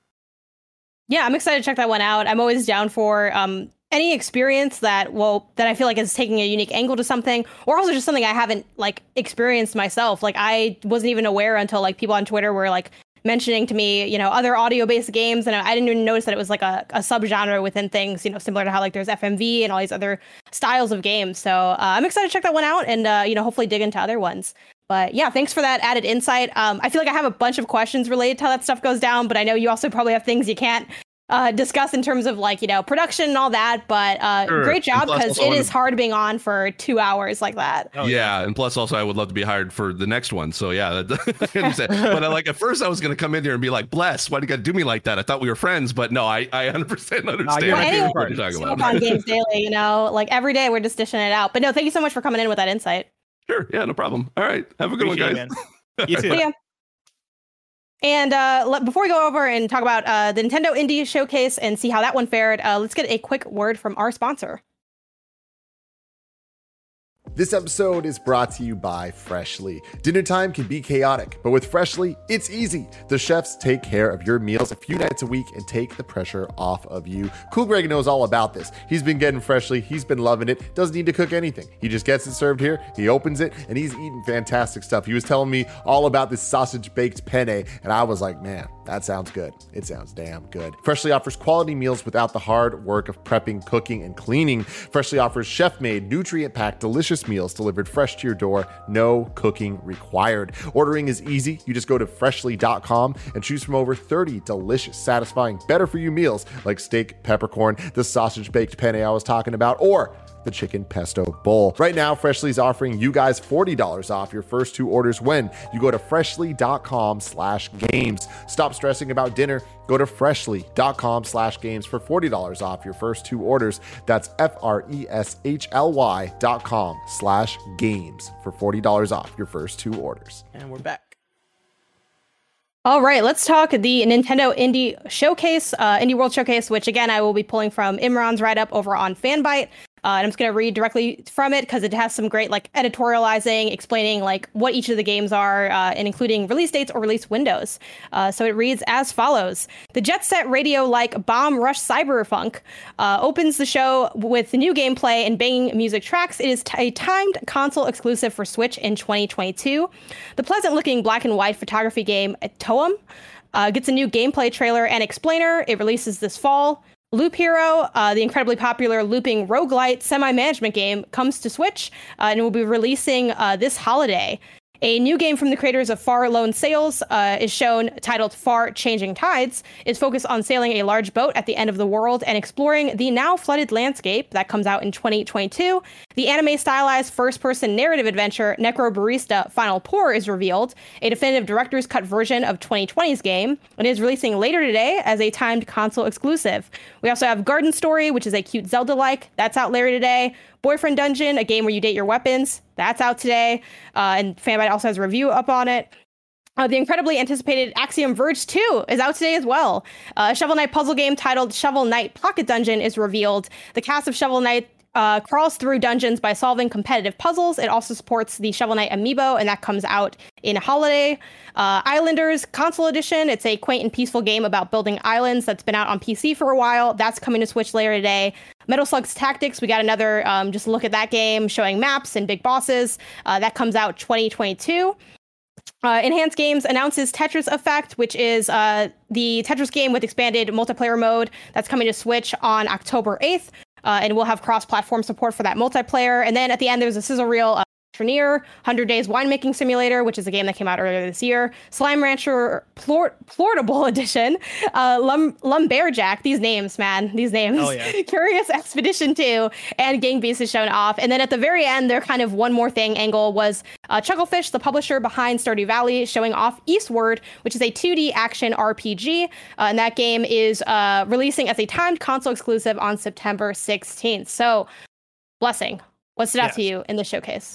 yeah, I'm excited to check that one out. I'm always down for um. any experience that well that I feel like is taking a unique angle to something, or also just something I haven't like experienced myself. Like I wasn't even aware until like people on Twitter were like mentioning to me, you know, other audio based games, and I didn't even notice that it was like a, a subgenre within things, you know, similar to how like there's F M V and all these other styles of games. So uh, I'm excited to check that one out, and uh, you know, hopefully dig into other ones. But yeah, thanks for that added insight. Um, I feel like I have a bunch of questions related to how that stuff goes down, but I know you also probably have things you can't Uh, discuss in terms of like, you know, production and all that, but uh, Sure. great job, And plus because also it wanna- is hard being on for two hours like that. Oh, yeah, and plus also I would love to be hired for the next one. So yeah, that, I understand. But I, like at first I was going to come in there and be like, "Bless, why do you got to do me like that? I thought we were friends." But no, I I one hundred percent understand you're my favorite what you're talking Smoke about. on Games Daily, you know, like every day we're just dishing it out. But no, thank you so much for coming in with that insight. Sure, yeah, no problem. All right, have a good Appreciate one, it, guys. man. You too. Yeah. And uh, let, before we go over and talk about uh, the Nintendo Indie Showcase and see how that one fared, uh, let's get a quick word from our sponsor. This episode is brought to you by Freshly. Dinner time can be chaotic, but with Freshly, it's easy. The chefs take care of your meals a few nights a week and take the pressure off of you. Cool Greg knows all about this. He's been getting Freshly. He's been loving it. Doesn't need to cook anything. He just gets it served here. He opens it, and he's eating fantastic stuff. He was telling me all about this sausage baked penne, and I was like, man, that sounds good. It sounds damn good. Freshly offers quality meals without the hard work of prepping, cooking, and cleaning. Freshly offers chef-made, nutrient-packed, delicious meals delivered fresh to your door. No cooking required. Ordering is easy. You just go to freshly dot com and choose from over thirty delicious, satisfying, better-for-you meals like steak, peppercorn, the sausage-baked penne I was talking about, or the chicken pesto bowl. Right now, Freshly is offering you guys forty dollars off your first two orders when you go to freshly dot com slash games. Stop stressing about dinner. Go to freshly dot com slash games for forty dollars off your first two orders. That's F R E S H L Y dot com slash games for forty dollars off your first two orders. And we're back. All right, let's talk the Nintendo Indie Showcase, uh, Indie World Showcase, which again, I will be pulling from Imran's write-up over on Fanbyte. Uh, and I'm just going to read directly from it because it has some great like editorializing, explaining like what each of the games are, uh, and including release dates or release windows. Uh, so it reads as follows. The Jet Set Radio-like Bomb Rush Cyberpunk uh, opens the show with new gameplay and banging music tracks. It is t- a timed console exclusive for Switch in twenty twenty-two. The pleasant-looking black and white photography game Toem uh, gets a new gameplay trailer and explainer. It releases this fall. Loop Hero, uh, the incredibly popular looping roguelite semi-management game, comes to Switch uh, and will be releasing uh, this holiday. A new game from the creators of Far Lone Sails uh, is shown, titled Far Changing Tides, is focused on sailing a large boat at the end of the world and exploring the now flooded landscape. That comes out in twenty twenty-two. The anime-stylized first-person narrative adventure Necro Barista Final Pour is revealed, a definitive director's cut version of twenty twenty's game, and is releasing later today as a timed console exclusive. We also have Garden Story, which is a cute Zelda-like. That's out later today. Boyfriend Dungeon, a game where you date your weapons. That's out today. Uh, and Fanbyte also has a review up on it. Uh, the incredibly anticipated Axiom Verge two is out today as well. Uh, a Shovel Knight puzzle game titled Shovel Knight Pocket Dungeon is revealed. The cast of Shovel Knight uh, crawls through dungeons by solving competitive puzzles. It also supports the Shovel Knight amiibo, and that comes out in Holiday. Uh, Islanders Console Edition. It's a quaint and peaceful game about building islands that's been out on P C for a while. That's coming to Switch later today. Metal Slug's Tactics, we got another um, just look at that game showing maps and big bosses. Uh, that comes out twenty twenty-two. Uh, Enhanced Games announces Tetris Effect, which is uh, the Tetris game with expanded multiplayer mode that's coming to Switch on October eighth. Uh, and we'll have cross-platform support for that multiplayer. And then at the end, there's a sizzle reel uh, Trenier, one hundred Days Winemaking Simulator, which is a game that came out earlier this year, Slime Rancher Plort- Plortable Edition, uh, Lum- Lumberjack, these names, man, these names, oh, yeah. Curious Expedition two, and Gang Beasts is shown off. And then at the very end, their kind of one more thing angle was uh, Chucklefish, the publisher behind Stardew Valley, showing off Eastward, which is a two D action R P G. Uh, and that game is uh, releasing as a timed console exclusive on September sixteenth. So, Blessing, what stood out yes. to you in the showcase?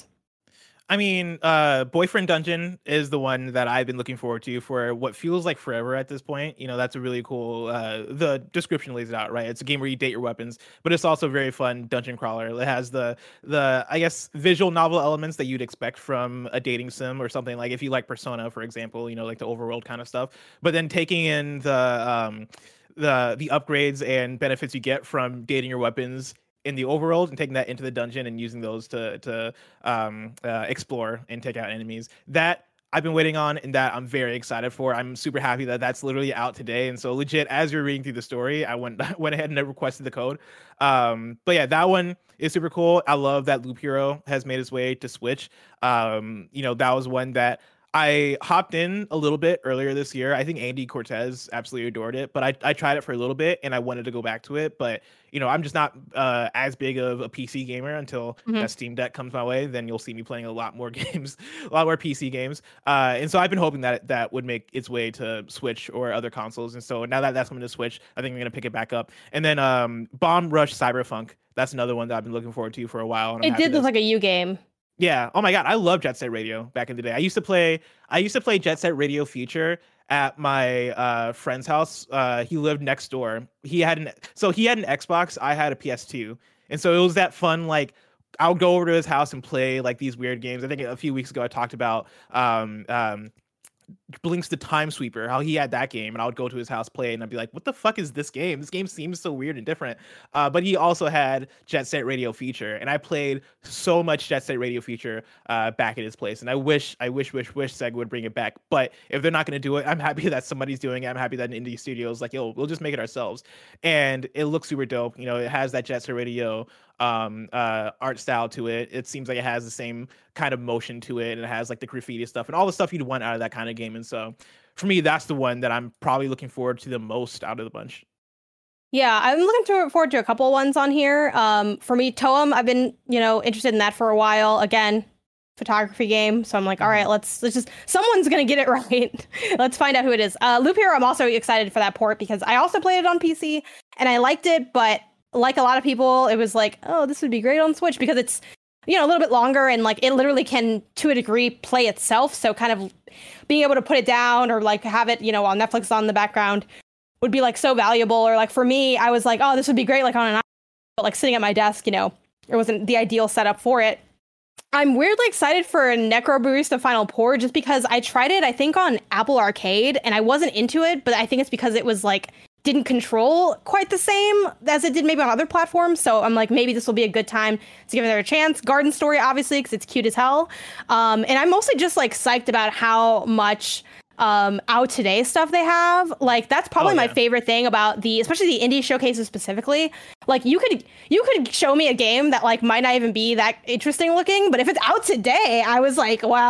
I mean, uh, Boyfriend Dungeon is the one that I've been looking forward to for what feels like forever at this point. You know, that's a really cool, uh, the description lays it out, right? It's a game where you date your weapons, but it's also a very fun dungeon crawler. It has the, the I guess, visual novel elements that you'd expect from a dating sim or something, like if you like Persona, for example, you know, like the overworld kind of stuff. But then taking in the, um, the, the upgrades and benefits you get from dating your weapons in the overworld and taking that into the dungeon and using those to to um, uh, explore and take out enemies. That I've been waiting on, and that I'm very excited for. I'm super happy that that's literally out today. And so legit, as you're reading through the story, I went went ahead and requested the code. Um, but yeah, that one is super cool. I love that Loop Hero has made its way to Switch. Um, you know, that was one that I hopped in a little bit earlier this year. I think Andy Cortez absolutely adored it, but I, I tried it for a little bit and I wanted to go back to it. But, you know, I'm just not uh, as big of a P C gamer until mm-hmm. that Steam Deck comes my way. Then you'll see me playing a lot more games, a lot more P C games. Uh, and so I've been hoping that that would make its way to Switch or other consoles. And so now that that's coming to Switch, I think I'm going to pick it back up. And then um, Bomb Rush Cyberpunk. That's another one that I've been looking forward to for a while. And it did look like a U game. Yeah. Oh my God. I love Jet Set Radio back in the day. I used to play, I used to play Jet Set Radio Future at my uh, friend's house. Uh, he lived next door. He had an, so he had an Xbox. I had a P S two. And so it was that fun, like, I would go over to his house and play like these weird games. I think a few weeks ago I talked about um, um, Blinks the Time Sweeper, how he had that game, and I would go to his house, play it, and I'd be like, what the fuck is this game? This game seems so weird and different. Uh, but he also had Jet Set Radio Future, and I played so much Jet Set Radio Future uh, back at his place. And I wish, I wish, wish, wish Sega would bring it back. But if they're not going to do it, I'm happy that somebody's doing it. I'm happy that an indie studio is like, yo, we'll just make it ourselves. And it looks super dope. You know, it has that Jet Set Radio um uh art style to it. It seems like it has the same kind of motion to it, and it has like the graffiti stuff and all the stuff you'd want out of that kind of game. And so for me, that's the one that I'm probably looking forward to the most out of the bunch. Yeah, I'm looking forward to a couple ones on here. Um for me, Toem, I've been, you know, interested in that for a while. Again, photography game, so I'm like, all right, let's let's just, someone's gonna get it right. Let's find out who it is. uh Loop Hero, I'm also excited for that port because I also played it on P C and I liked it, but like a lot of people, it was like, oh, this would be great on Switch because it's, you know, a little bit longer and like it literally can, to a degree, play itself. So kind of being able to put it down or like have it, you know, on Netflix on the background would be like so valuable. Or like for me, I was like, oh, this would be great like on an iPad, but like sitting at my desk, you know, it wasn't the ideal setup for it. I'm weirdly excited for Necro Barista Final Pour just because I tried it, I think, on Apple Arcade and I wasn't into it, but I think it's because it was like didn't control quite the same as it did maybe on other platforms. So I'm like, maybe this will be a good time to give it a chance. Garden Story, obviously, because it's cute as hell. Um, and I'm mostly just like psyched about how much um out today stuff they have. Like that's probably Oh, my yeah. favorite thing about the, especially the indie showcases specifically. Like you could you could show me a game that like might not even be that interesting looking, but if it's out today, I was like, well,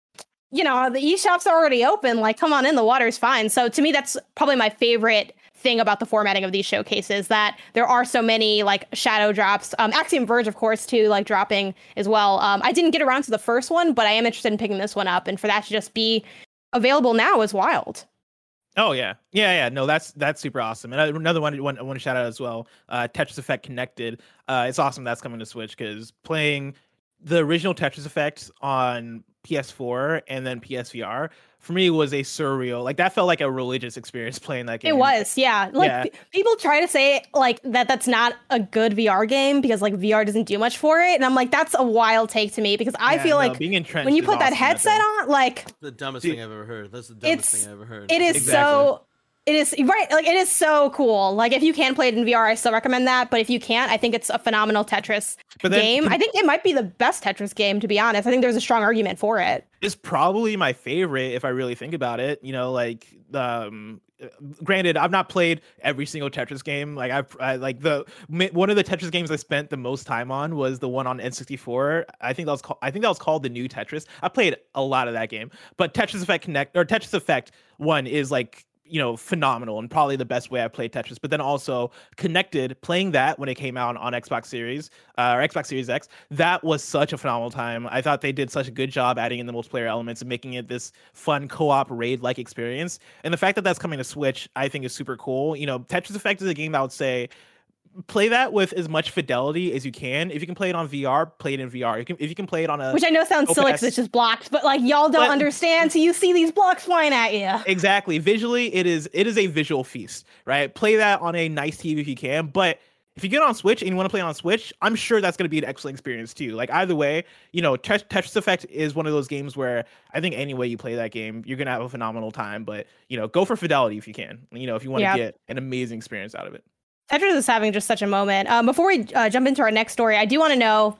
you know, the eShop's already open, like come on in, the water's fine. So to me, that's probably my favorite thing about the formatting of these showcases, that there are so many like shadow drops. um Axiom Verge, of course, too, like dropping as well. um I didn't get around to the first one, but I am interested in picking this one up, and for that to just be available now is wild. Oh yeah, yeah, yeah. No, that's that's super awesome. And another one I want, I want to shout out as well. Uh, Tetris Effect Connected. Uh, it's awesome that's coming to Switch, because playing the original Tetris Effect on P S four and then P S V R for me was a surreal. Like that felt like a religious experience playing that game. It was, yeah. Like Yeah. p- people try to say like that that's not a good V R game because like V R doesn't do much for it, and I'm like, that's a wild take to me, because I Yeah, feel no, like being entrenched when you is put that awesome, headset thing. on, like The dumbest Dude, thing I've ever heard. That's the dumbest it's thing I've ever heard. it is Exactly. so it is right, like it is so cool. Like if you can play it in V R, I still recommend that, but if you can't, I think it's a phenomenal Tetris But then- game. I think it might be the best Tetris game, to be honest. I think there's a strong argument for it. It's probably my favorite if I really think about it. You know, like um granted, I've not played every single Tetris game. Like I've I, like the mi- one of the Tetris games I spent the most time on was the one on N sixty-four. I think that was called I think that was called the New Tetris. I played a lot of that game. But Tetris Effect Connect or Tetris Effect one is like, you know, phenomenal and probably the best way I played Tetris. But then also Connected, playing that when it came out on Xbox Series uh, or Xbox Series X, that was such a phenomenal time. I thought they did such a good job adding in the multiplayer elements and making it this fun co-op raid-like experience. And the fact that that's coming to Switch, I think, is super cool. You know, Tetris Effect is a game that I would say play that with as much fidelity as you can. If you can play it on V R, play it in V R. You can, if you can play it on a Which I know sounds silly O P S. because it's just blocked, but like y'all don't But- understand, so you see these blocks flying at you. Exactly. Visually, it is it is a visual feast, right? Play that on a nice T V if you can. But if you get on Switch and you want to play on Switch, I'm sure that's going to be an excellent experience too. Like either way, you know, Tet- Tetris Effect is one of those games where I think any way you play that game, you're going to have a phenomenal time. But, you know, go for fidelity if you can, you know, if you want to Yeah. get an amazing experience out of it. Tetris is having just such a moment. Um, before we uh, jump into our next story, I do want to know,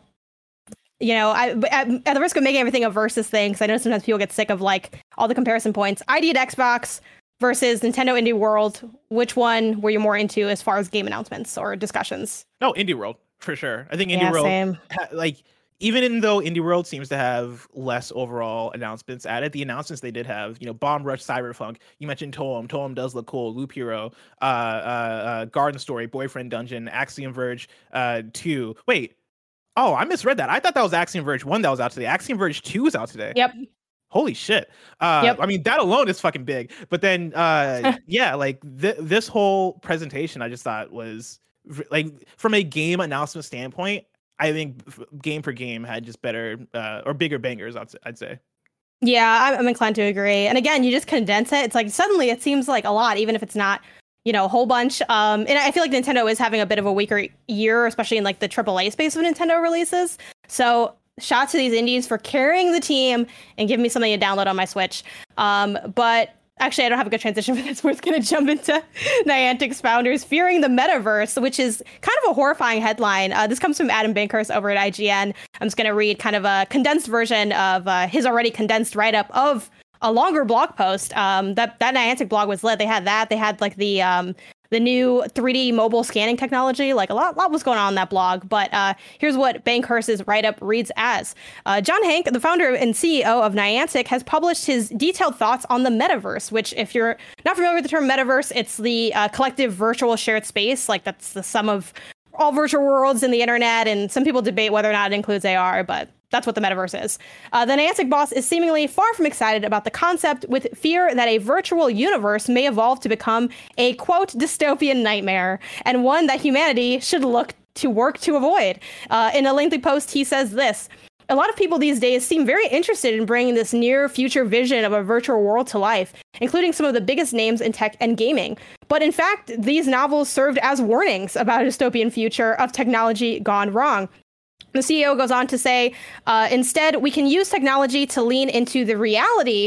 you know, I, at, at the risk of making everything a versus thing, because I know sometimes people get sick of like all the comparison points. I D at Xbox versus Nintendo Indie World. Which one were you more into as far as game announcements or discussions? No, Indie World for sure. I think Indie Yeah, World, same. ha- like even though Indie World seems to have less overall announcements added, the announcements they did have, you know, Bomb Rush, Cyberpunk. You mentioned Toem. Toem does look cool. Loop Hero, uh, uh, uh, Garden Story, Boyfriend Dungeon, Axiom Verge, uh, two. Wait, oh, I misread that. I thought that was Axiom Verge one that was out today. Axiom Verge two is out today. Yep. Holy shit. Uh, Yep. I mean, that alone is fucking big. But then, uh, yeah, like th- this whole presentation, I just thought was v- like from a game announcement standpoint, I think f- game per game had just better uh, or bigger bangers, I'd, s- I'd say. Yeah, I'm, I'm inclined to agree. And again, you just condense it. It's like suddenly it seems like a lot, even if it's not, you know, a whole bunch. Um, and I feel like Nintendo is having a bit of a weaker year, especially in like the triple A space of Nintendo releases. So shout to these indies for carrying the team and giving me something to download on my Switch. Um, but actually, I don't have a good transition for this. We're going to jump into Niantic's founders fearing the metaverse, which is kind of a horrifying headline. Uh, this comes from Adam Bankhurst over at I G N. I'm just going to read kind of a condensed version of uh, his already condensed write-up of a longer blog post. Um, that that Niantic blog was lit. They had that. They had like the um, the new three D mobile scanning technology. Like a lot, lot was going on in that blog. But uh, here's what Bankhurst's write-up reads as. Uh, John Hank, the founder and C E O of Niantic, has published his detailed thoughts on the metaverse, which if you're not familiar with the term metaverse, it's the uh, collective virtual shared space. Like that's the sum of all virtual worlds in the internet. And some people debate whether or not it includes A R, but that's what the metaverse is. Uh, the Niantic boss is seemingly far from excited about the concept, with fear that a virtual universe may evolve to become a, quote, dystopian nightmare, and one that humanity should look to work to avoid. Uh, in a lengthy post, he says this: a lot of people these days seem very interested in bringing this near future vision of a virtual world to life, including some of the biggest names in tech and gaming. But in fact, these novels served as warnings about a dystopian future of technology gone wrong. The C E O goes on to say, uh, instead, we can use technology to lean into the reality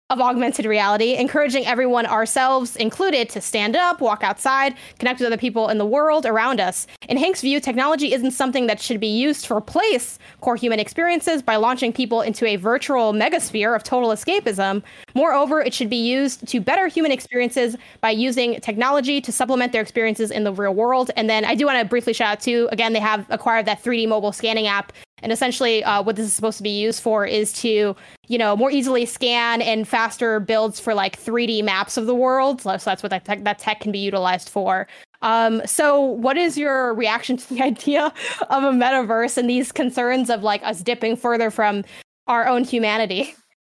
of augmented reality, encouraging everyone, ourselves included, to stand up, walk outside, connect with other people in the world around us. In Hank's view, technology isn't something that should be used to replace core human experiences by launching people into a virtual megasphere of total escapism. Moreover, it should be used to better human experiences by using technology to supplement their experiences in the real world. And then I do want to briefly shout out too, again, they have acquired that three D mobile scanning app. And essentially uh, what this is supposed to be used for is to, you know, more easily scan and faster builds for like three D maps of the world. So that's what that tech, that tech can be utilized for. Um, so what is your reaction to the idea of a metaverse and these concerns of like us dipping further from our own humanity?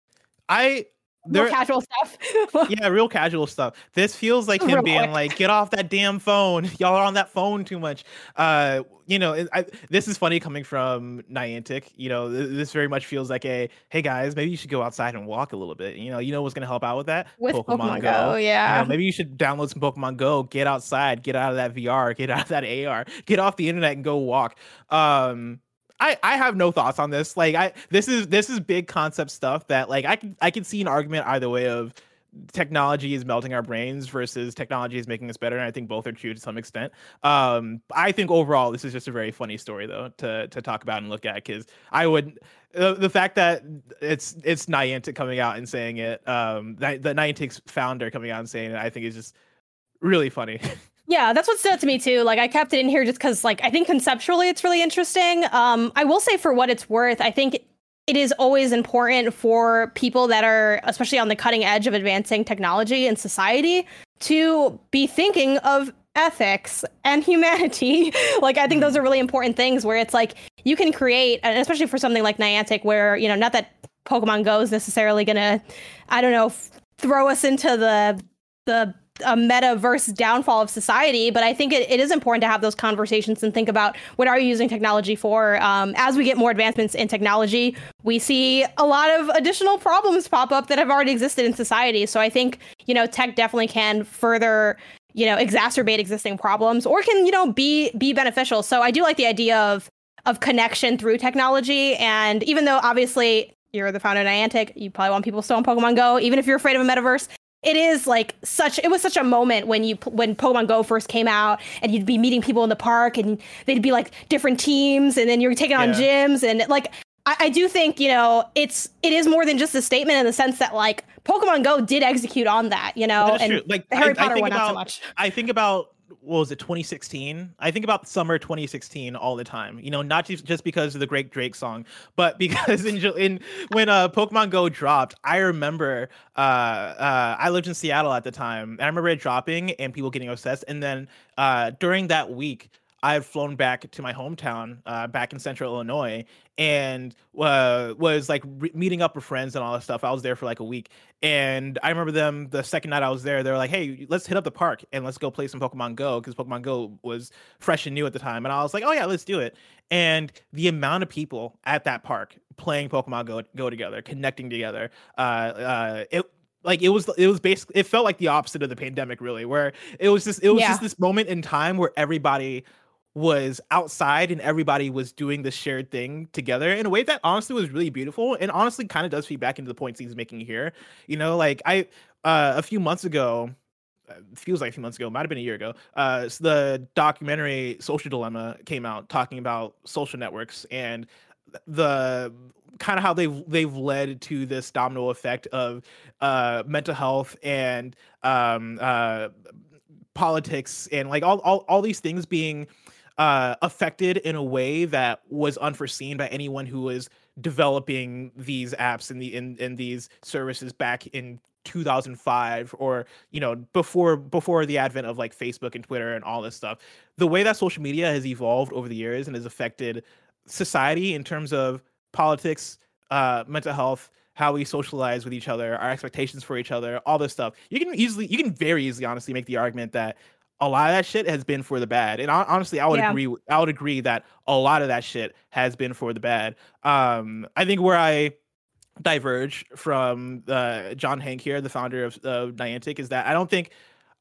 I... Real casual stuff. Yeah, real casual stuff. This feels like him Real being quick. like, get off that damn phone. Y'all are on that phone too much. Uh, you know, it- I, this is funny coming from Niantic. You know, th- this very much feels like a, hey guys, maybe you should go outside and walk a little bit. You know, you know what's gonna help out with that? With Pokemon Go, You yeah. know, maybe you should download some Pokemon Go, get outside, get out of that V R, get out of that A R, get off the internet and go walk. Um, I, I have no thoughts on this. Like I this is this is big concept stuff that like I can I can see an argument either way of technology is melting our brains versus technology is making us better, and I think both are true to some extent. Um, I think overall this is just a very funny story though to to talk about and look at, because I would uh, the fact that it's it's Niantic coming out and saying it, um, Ni- the Niantic's founder coming out and saying it, I think is just really funny. Yeah, that's what stood out to me too. Like I kept it in here just because like I think conceptually it's really interesting. Um, I will say for what it's worth, I think it is always important for people that are especially on the cutting edge of advancing technology in society to be thinking of ethics and humanity. Like I think those are really important things where it's like you can create, and especially for something like Niantic where, you know, not that Pokemon Go is necessarily gonna, I don't know, f- throw us into the the a metaverse downfall of society, but I think it, it is important to have those conversations and think about what are you using technology for. Um, as we get more advancements in technology, we see a lot of additional problems pop up that have already existed in society. So I think, you know, tech definitely can further, you know, exacerbate existing problems or can, you know, be be beneficial. So I do like the idea of of connection through technology. And even though obviously you're the founder of Niantic, you probably want people still on Pokemon Go, even if you're afraid of a metaverse. It is like such, it was such a moment when you, when Pokemon Go first came out and you'd be meeting people in the park and they'd be like different teams and then you're taking on Yeah. gyms. And like, I, I do think, you know, it's, it is more than just a statement in the sense that like Pokemon Go did execute on that, you know, That's and true. Like Harry I, Potter I think one, about, not so much. I think about what was it, twenty sixteen? I think about summer twenty sixteen all the time. You know, not just just because of the great Drake song, but because in Ju- in when uh Pokemon Go dropped, I remember uh uh I lived in Seattle at the time, and I remember it dropping and people getting obsessed. And then uh during that week, I had flown back to my hometown, uh, back in Central Illinois, and uh, was like re- meeting up with friends and all that stuff. I was there for like a week, and I remember them the second night I was there. They were like, "Hey, let's hit up the park and let's go play some Pokemon Go," because Pokemon Go was fresh and new at the time. And I was like, "Oh yeah, let's do it." And the amount of people at that park playing Pokemon Go Go together, connecting together, uh, uh, it. Like it was, it was basically, it felt like the opposite of the pandemic, really, where it was just, it was Yeah. just this moment in time where everybody was outside and everybody was doing this shared thing together in a way that honestly was really beautiful, and honestly kind of does feed back into the points he's making here. You know, like I, uh, a few months ago, uh, feels like a few months ago, might have been a year ago, uh, so the documentary Social Dilemma came out talking about social networks and the kind of how they've they've led to this domino effect of uh mental health and um uh politics and like all all, all these things being uh affected in a way that was unforeseen by anyone who was developing these apps and the in, in these services back in two thousand five, or you know, before before the advent of like Facebook and Twitter and all this stuff. The way that social media has evolved over the years and has affected society in terms of politics, uh, mental health, how we socialize with each other, our expectations for each other, all this stuff. You can easily, you can very easily, honestly, make the argument that a lot of that shit has been for the bad. And hon- honestly, I would Yeah. agree. I would agree that a lot of that shit has been for the bad. Um, I think where I diverge from uh, John Hank here, the founder of uh, Niantic, is that I don't think,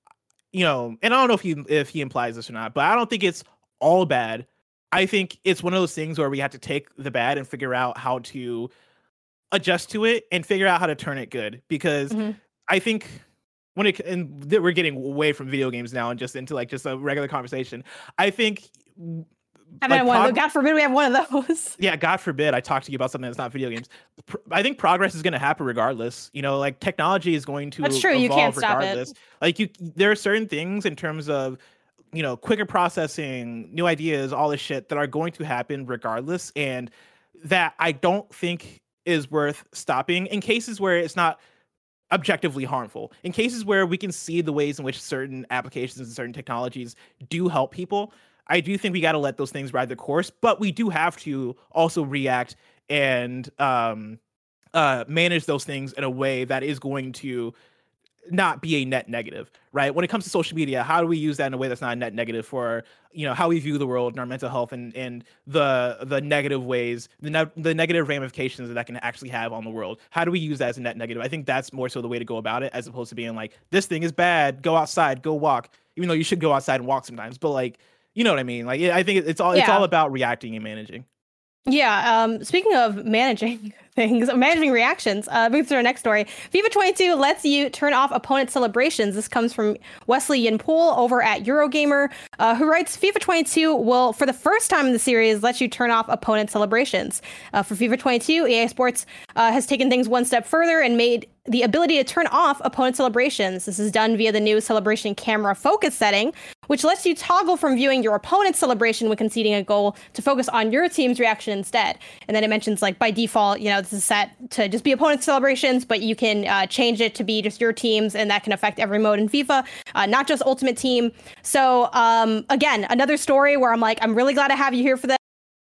you know, and I don't know if he if he implies this or not, but I don't think it's all bad. I think it's one of those things where we have to take the bad and figure out how to adjust to it and figure out how to turn it good. Because mm-hmm. I think when it and we're getting away from video games now and just into like just a regular conversation. I think. I mean, like, one, prog- God forbid we have one of those. Yeah, God forbid I talk to you about something that's not video games. Pro- I think progress is going to happen regardless. You know, like technology is going to that's true. evolve you can't regardless. Stop it. Like you, there are certain things in terms of, you know, quicker processing, new ideas, all this shit that are going to happen regardless, and that I don't think is worth stopping in cases where it's not objectively harmful. In cases where we can see the ways in which certain applications and certain technologies do help people. I do think we got to let those things ride the course, but we do have to also react and um, uh, manage those things in a way that is going to not be a net negative, right? When it comes to social media, how do we use that in a way that's not a net negative for, you know, how we view the world and our mental health and, and the the negative ways, the ne- the negative ramifications that that can actually have on the world? How do we use that as a net negative? I think that's more so the way to go about it, as opposed to being like, this thing is bad, go outside, go walk, even though you should go outside and walk sometimes, but like, you know what I mean? Like, I think it's all it's yeah. all about reacting and managing. Yeah. Um, speaking of managing things, managing reactions, uh, moving to our next story. FIFA twenty-two lets you turn off opponent celebrations. This comes from Wesley Yinpool over at Eurogamer, uh, who writes, FIFA twenty-two will, for the first time in the series, let you turn off opponent celebrations. Uh, for FIFA twenty-two, E A Sports uh, has taken things one step further and made the ability to turn off opponent celebrations. This is done via the new celebration camera focus setting, which lets you toggle from viewing your opponent's celebration when conceding a goal to focus on your team's reaction instead. And then it mentions, like, by default, you know, this is set to just be opponent celebrations, but you can uh, change it to be just your team's, and that can affect every mode in FIFA, uh, not just Ultimate Team. So um, again, another story where I'm like, I'm really glad to have you here for that.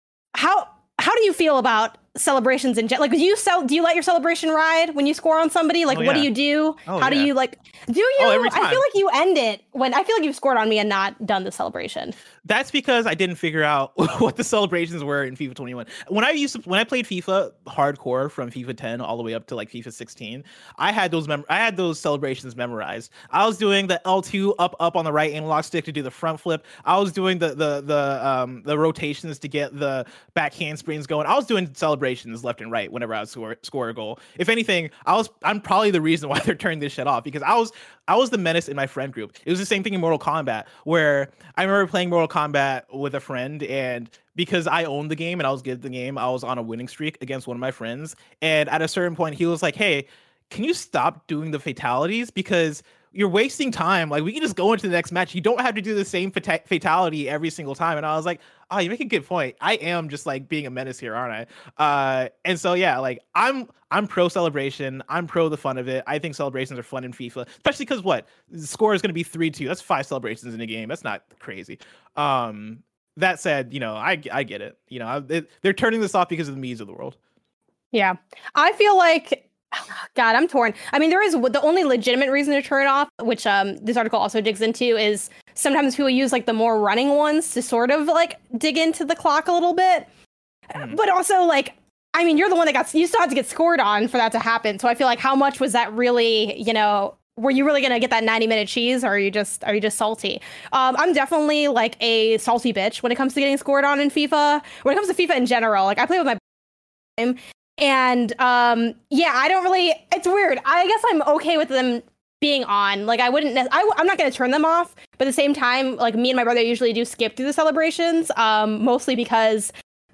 How how do you feel about celebrations in general? Like, do you sell, do you let your celebration ride when you score on somebody? Like, oh, yeah. What do you do? Oh, How yeah. do you like, do you, oh, every time. I feel like you end it when, I feel like you've scored on me and not done the celebration. That's because I didn't figure out what the celebrations were in FIFA twenty-one. When I used to, when I played FIFA hardcore from FIFA ten all the way up to like FIFA sixteen, I had those mem- I had those celebrations memorized. I was doing the L two up up on the right analog stick to do the front flip. I was doing the the the um the rotations to get the back handsprings going. I was doing celebrations left and right whenever I would score score a goal. If anything, I was I'm probably the reason why they're turning this shit off, because I was I was the menace in my friend group. It was the same thing in Mortal Kombat, where I remember playing Mortal Kombat with a friend, and because I owned the game and I was good at the game, I was on a winning streak against one of my friends. And at a certain point, he was like, "Hey, can you stop doing the fatalities? Because you're wasting time. Like, we can just go into the next match. You don't have to do the same fata- fatality every single time." And I was like, "Oh, you make a good point. I am just like being a menace here, aren't I?" Uh, and so yeah, like I'm I'm pro celebration. I'm pro the fun of it. I think celebrations are fun in FIFA, especially because what the score is going to be three two. That's five celebrations in a game. That's not crazy. Um, that said, you know, I I get it. You know, it, they're turning this off because of the me's of the world. Yeah, I feel like. God, I'm torn. I mean, there is the only legitimate reason to turn it off, which um, this article also digs into, is sometimes people use like the more running ones to sort of like dig into the clock a little bit. Mm. But also, like, I mean, you're the one that got, you still had to get scored on for that to happen. So I feel like, how much was that really, you know, were you really going to get that ninety minute cheese, or are you just, are you just salty? Um, I'm definitely like a salty bitch when it comes to getting scored on in FIFA. When it comes to FIFA in general, like I play with my time. And um, yeah, I don't really, it's weird. I guess I'm okay with them being on. Like, I wouldn't, I, I'm not going to turn them off. But at the same time, like, me and my brother usually do skip through the celebrations, um, mostly because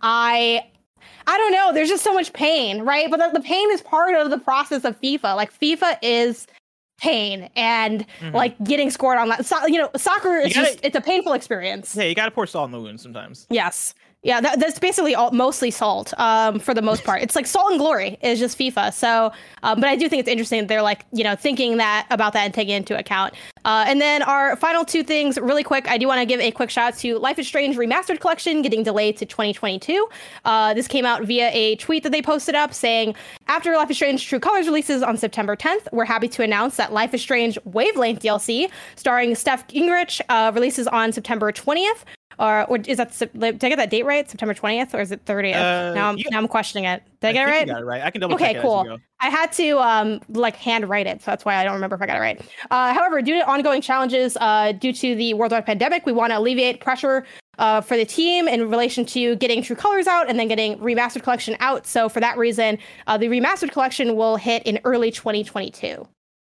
I, I don't know, there's just so much pain, right? But the, the pain is part of the process of FIFA. Like, FIFA is pain, and mm-hmm. like getting scored on that. So, you know, soccer is gotta, just, it's a painful experience. Yeah, you got to pour salt in the wound sometimes. Yes. Yeah, that, that's basically all, mostly salt um, for the most part. It's like salt and glory is just FIFA. So, um, but I do think it's interesting that they're like, you know, thinking that about that and taking it into account. Uh, and then our final two things really quick. I do want to give a quick shout out to Life is Strange Remastered Collection getting delayed to twenty twenty-two. Uh, this came out via a tweet that they posted up saying, after Life is Strange True Colors releases on September tenth, we're happy to announce that Life is Strange Wavelength D L C starring Steph Gingrich uh, releases on September twentieth. Or, or is that Sep- did I get that date right? September twentieth or is it thirtieth? Uh, now I'm you- now I'm questioning it. Did I, I get it think right? You got it right. I can double Okay, check it cool. as you go. I had to um like hand write it, so that's why I don't remember if I got it right. Uh, however, due to ongoing challenges uh, due to the worldwide pandemic, we want to alleviate pressure uh, for the team in relation to getting True Colors out and then getting Remastered Collection out. So for that reason, uh, the Remastered Collection will hit in early twenty twenty-two.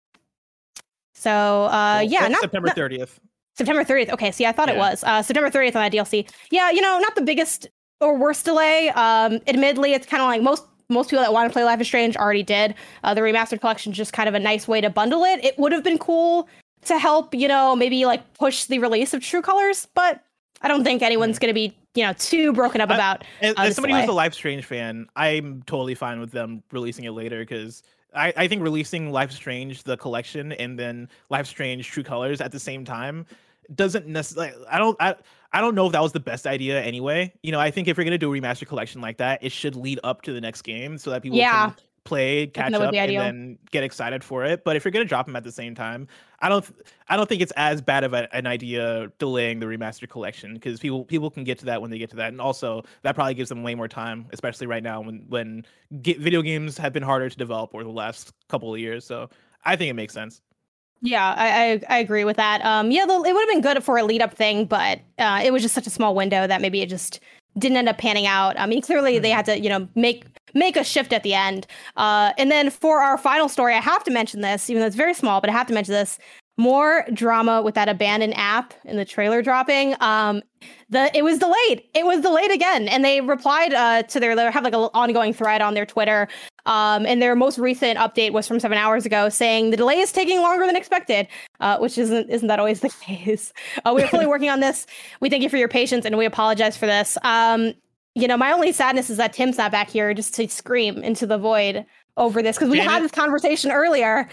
So uh, Cool. yeah, That's not September not- thirtieth. September thirtieth. Okay, see, I thought it Yeah. was uh, September thirtieth on that D L C. Yeah, you know, not the biggest or worst delay. Um, admittedly, it's kind of like most most people that want to play Life is Strange already did. Uh, the Remastered Collection is just kind of a nice way to bundle it. It would have been cool to help, you know, maybe like push the release of True Colors, but I don't think anyone's going to be, you know, too broken up I- about. As, uh, as this somebody delay. who's a Life is Strange fan, I'm totally fine with them releasing it later because I, I think releasing Life is Strange the collection and then Life is Strange True Colors at the same time doesn't necessarily. I don't. I, I don't know if that was the best idea anyway. You know, I think if you're gonna do a remastered collection like that, it should lead up to the next game so that people Yeah. can play, catch that would up, be and ideal. then get excited for it. But if you're gonna drop them at the same time, I don't. I don't think it's as bad of a, an idea delaying the remastered collection because people people can get to that when they get to that, and also that probably gives them way more time, especially right now when when get, video games have been harder to develop over the last couple of years. So I think it makes sense. Yeah, I, I I agree with that. Um, yeah, the, it would have been good for a lead up thing, but uh, it was just such a small window that maybe it just didn't end up panning out. I mean, clearly they had to, you know, make make a shift at the end. Uh, and then for our final story, I have to mention this, even though it's very small, but I have to mention this. More drama with that abandoned app in the trailer dropping. Um, the it was delayed. It was delayed again, and they replied uh, to their. They have like an ongoing thread on their Twitter. Um, and their most recent update was from seven hours ago, saying the delay is taking longer than expected, uh, which isn't isn't that always the case? Uh, we are fully working on this. We thank you for your patience, and we apologize for this. Um, you know, my only sadness is that Tim's not back here just to scream into the void over this because we Janet- had this conversation earlier,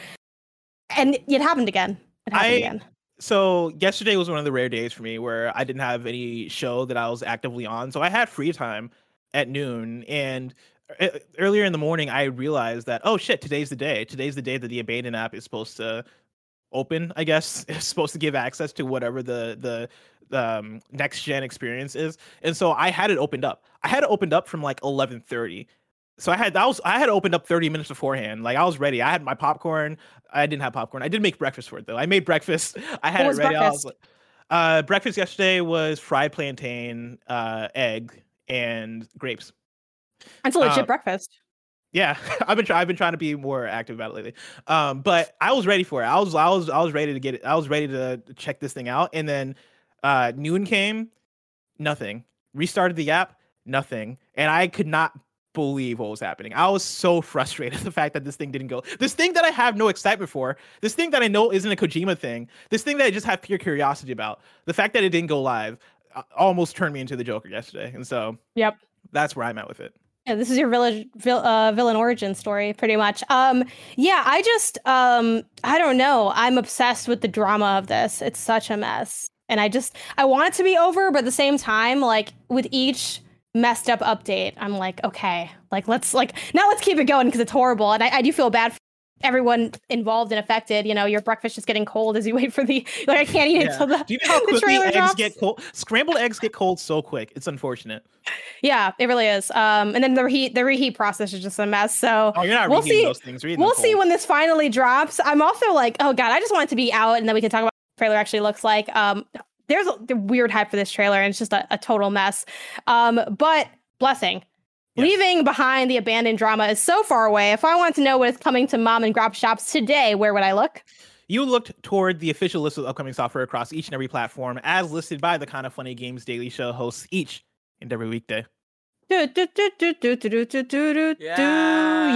and it happened again. It happened I- again. So yesterday was one of the rare days for me where I didn't have any show that I was actively on. So I had free time at noon, and e- earlier in the morning I realized that, oh shit, today's the day. Today's the day that the Abandon app is supposed to open, I guess. It's supposed to give access to whatever the the um, next gen experience is. And so I had it opened up. I had it opened up from like eleven thirty. So I had that was I had opened up thirty minutes beforehand. Like I was ready. I had my popcorn. I didn't have popcorn. I did make breakfast for it though. I made breakfast. I had What was it ready. I breakfast? was like, uh, breakfast yesterday was fried plantain, uh, egg, and grapes. It's a legit um, breakfast. Yeah, I've been try- I've been trying to be more active about it lately. Um, but I was ready for it. I was I was I was ready to get it. I was ready to check this thing out. And then uh, noon came, nothing. Restarted the app, nothing. And I could not believe what was happening. I was so frustrated the fact that this thing didn't go. This thing that I have no excitement for. This thing that I know isn't a Kojima thing. This thing that I just have pure curiosity about. The fact that it didn't go live uh, almost turned me into the Joker yesterday. And so Yep. that's where I'm at with it. Yeah, this is your village vil, uh, villain origin story, pretty much. Um, yeah, I just, um, I don't know. I'm obsessed with the drama of this. It's such a mess, and I just, I want it to be over, but at the same time, like with each messed up update, I'm like, okay, like let's like now let's keep it going because it's horrible, and I, I do feel bad for everyone involved and affected. You know, your breakfast is getting cold as you wait for the like. I can't eat Yeah. until the, Do you know how the quickly trailer eggs drops. get cold? Scrambled eggs get cold so quick. It's unfortunate. Yeah, it really is. Um, and then the reheat, the reheat process is just a mess. So Oh, you're not we'll reheating see. those things. You're eating We'll them see cold. when this finally drops. I'm also like, oh god, I just want it to be out, and then we can talk about what the trailer actually looks like. Um, there's a the weird hype for this trailer, and it's just a, a total mess. Um, but Blessing, Yes. leaving behind the abandoned drama is so far away. If I want to know what is coming to mom and grab shops today, where would I look? You looked toward the official list of upcoming software across each and every platform, as listed by the Kind of Funny Games Daily Show hosts each and every weekday. Do, do, do, do, do, do, do, do, do, do, Yeah.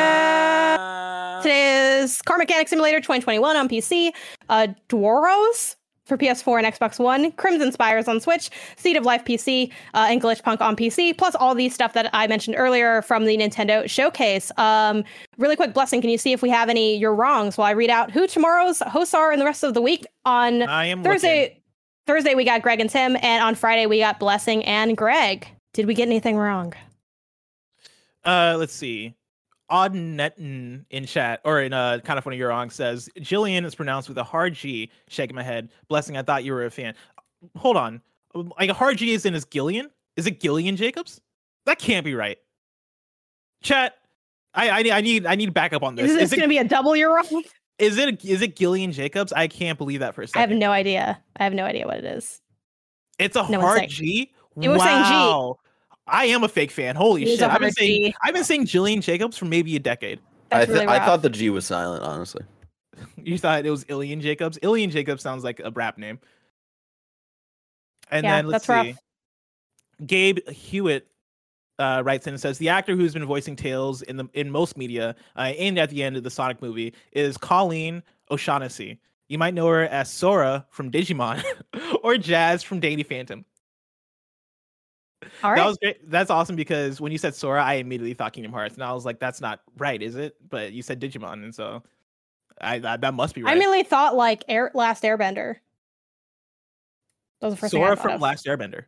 yeah. Today is Car Mechanic Simulator twenty twenty-one on P C, uh, Dwarrows for P S four and Xbox One, Crimson Spires on Switch, Seed of Life P C, uh, and Glitchpunk on P C, plus all these stuff that I mentioned earlier from the Nintendo Showcase. Um, really quick, Blessing, can you see if we have any You're Wrongs while I read out who tomorrow's hosts are and the rest of the week? On I am Thursday, looking. Thursday we got Greg and Tim, and on Friday we got Blessing and Greg. Did we get anything wrong? Uh, let's see. Oddnetten in chat, or in uh, Kind of Funny You're Wrong, says Jillian is pronounced with a hard G. Shaking my head. Blessing, I thought you were a fan. Hold on. like a hard G isn't as Gillian. Is it Gillian Jacobs? That can't be right. Chat. I I, I need I need backup on this. Is this is it, going to be a double you're wrong? Is it is it Gillian Jacobs? I can't believe that for a second. I have no idea. I have no idea what it is. It's a No one's hard saying- G. It was saying G. Wow. I am a fake fan. Holy It is shit! a I've been hard saying G. I've been saying Gillian Jacobs for maybe a decade. I, That's th- really I rough. thought the G was silent, honestly. You thought it was Ilian Jacobs? Ilian Jacobs sounds like a rap name. And Yeah, then let's that's see. rough. Gabe Hewitt uh, writes in and says the actor who's been voicing Tails in the in most media uh, and at the end of the Sonic movie is Colleen O'Shaughnessy. You might know her as Sora from Digimon or Jazz from Danny Phantom. All right. That was great. That's awesome because when you said Sora, I immediately thought Kingdom Hearts, and I was like, "That's not right, is it?" But you said Digimon, and so I that, that must be right. I immediately thought like Air, Last Airbender. That was the first thing I Sora thought from of. Last Airbender.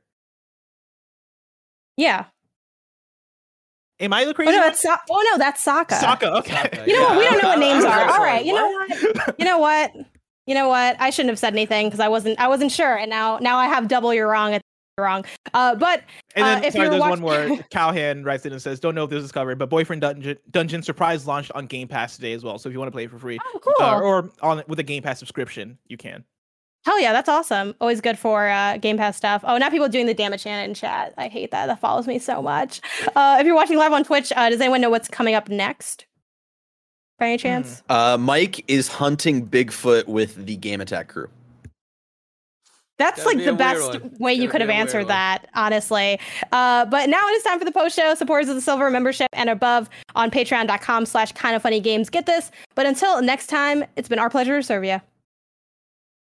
Yeah. Am I the Oh crazy no, one? that's so- oh no, that's Sokka. Sokka. Okay. Sokka, You know what? We don't know what I- I names was are. also All like, right. You know what? what? You know what? You know what? I shouldn't have said anything because I wasn't. I wasn't sure, and now now I have double. You're wrong. It's wrong. Uh, but And then, uh, if sorry, you're there's watch- one more. Cowhand writes in and says, "Don't know if this is covered, but Boyfriend Dungeon, Dungeon Surprise launched on Game Pass today as well. So if you want to play it for free, Oh, cool. uh, or on with a Game Pass subscription, you can." Hell yeah, that's awesome. Always good for uh, Game Pass stuff. Oh, now people doing the damage chant in chat. I hate that. That follows me so much. Uh, if you're watching live on Twitch, uh, does anyone know what's coming up next? By any chance? Uh, Mike is hunting Bigfoot with the Game Attack crew. That's Gotta like be the a weird best one. way you Gotta could have be a weird answered one. that, honestly. Uh, but now it is time for the post show. Supporters of the Silver membership and above on patreon.com slash kind of funny games. Get this. But until next time, it's been our pleasure to serve you.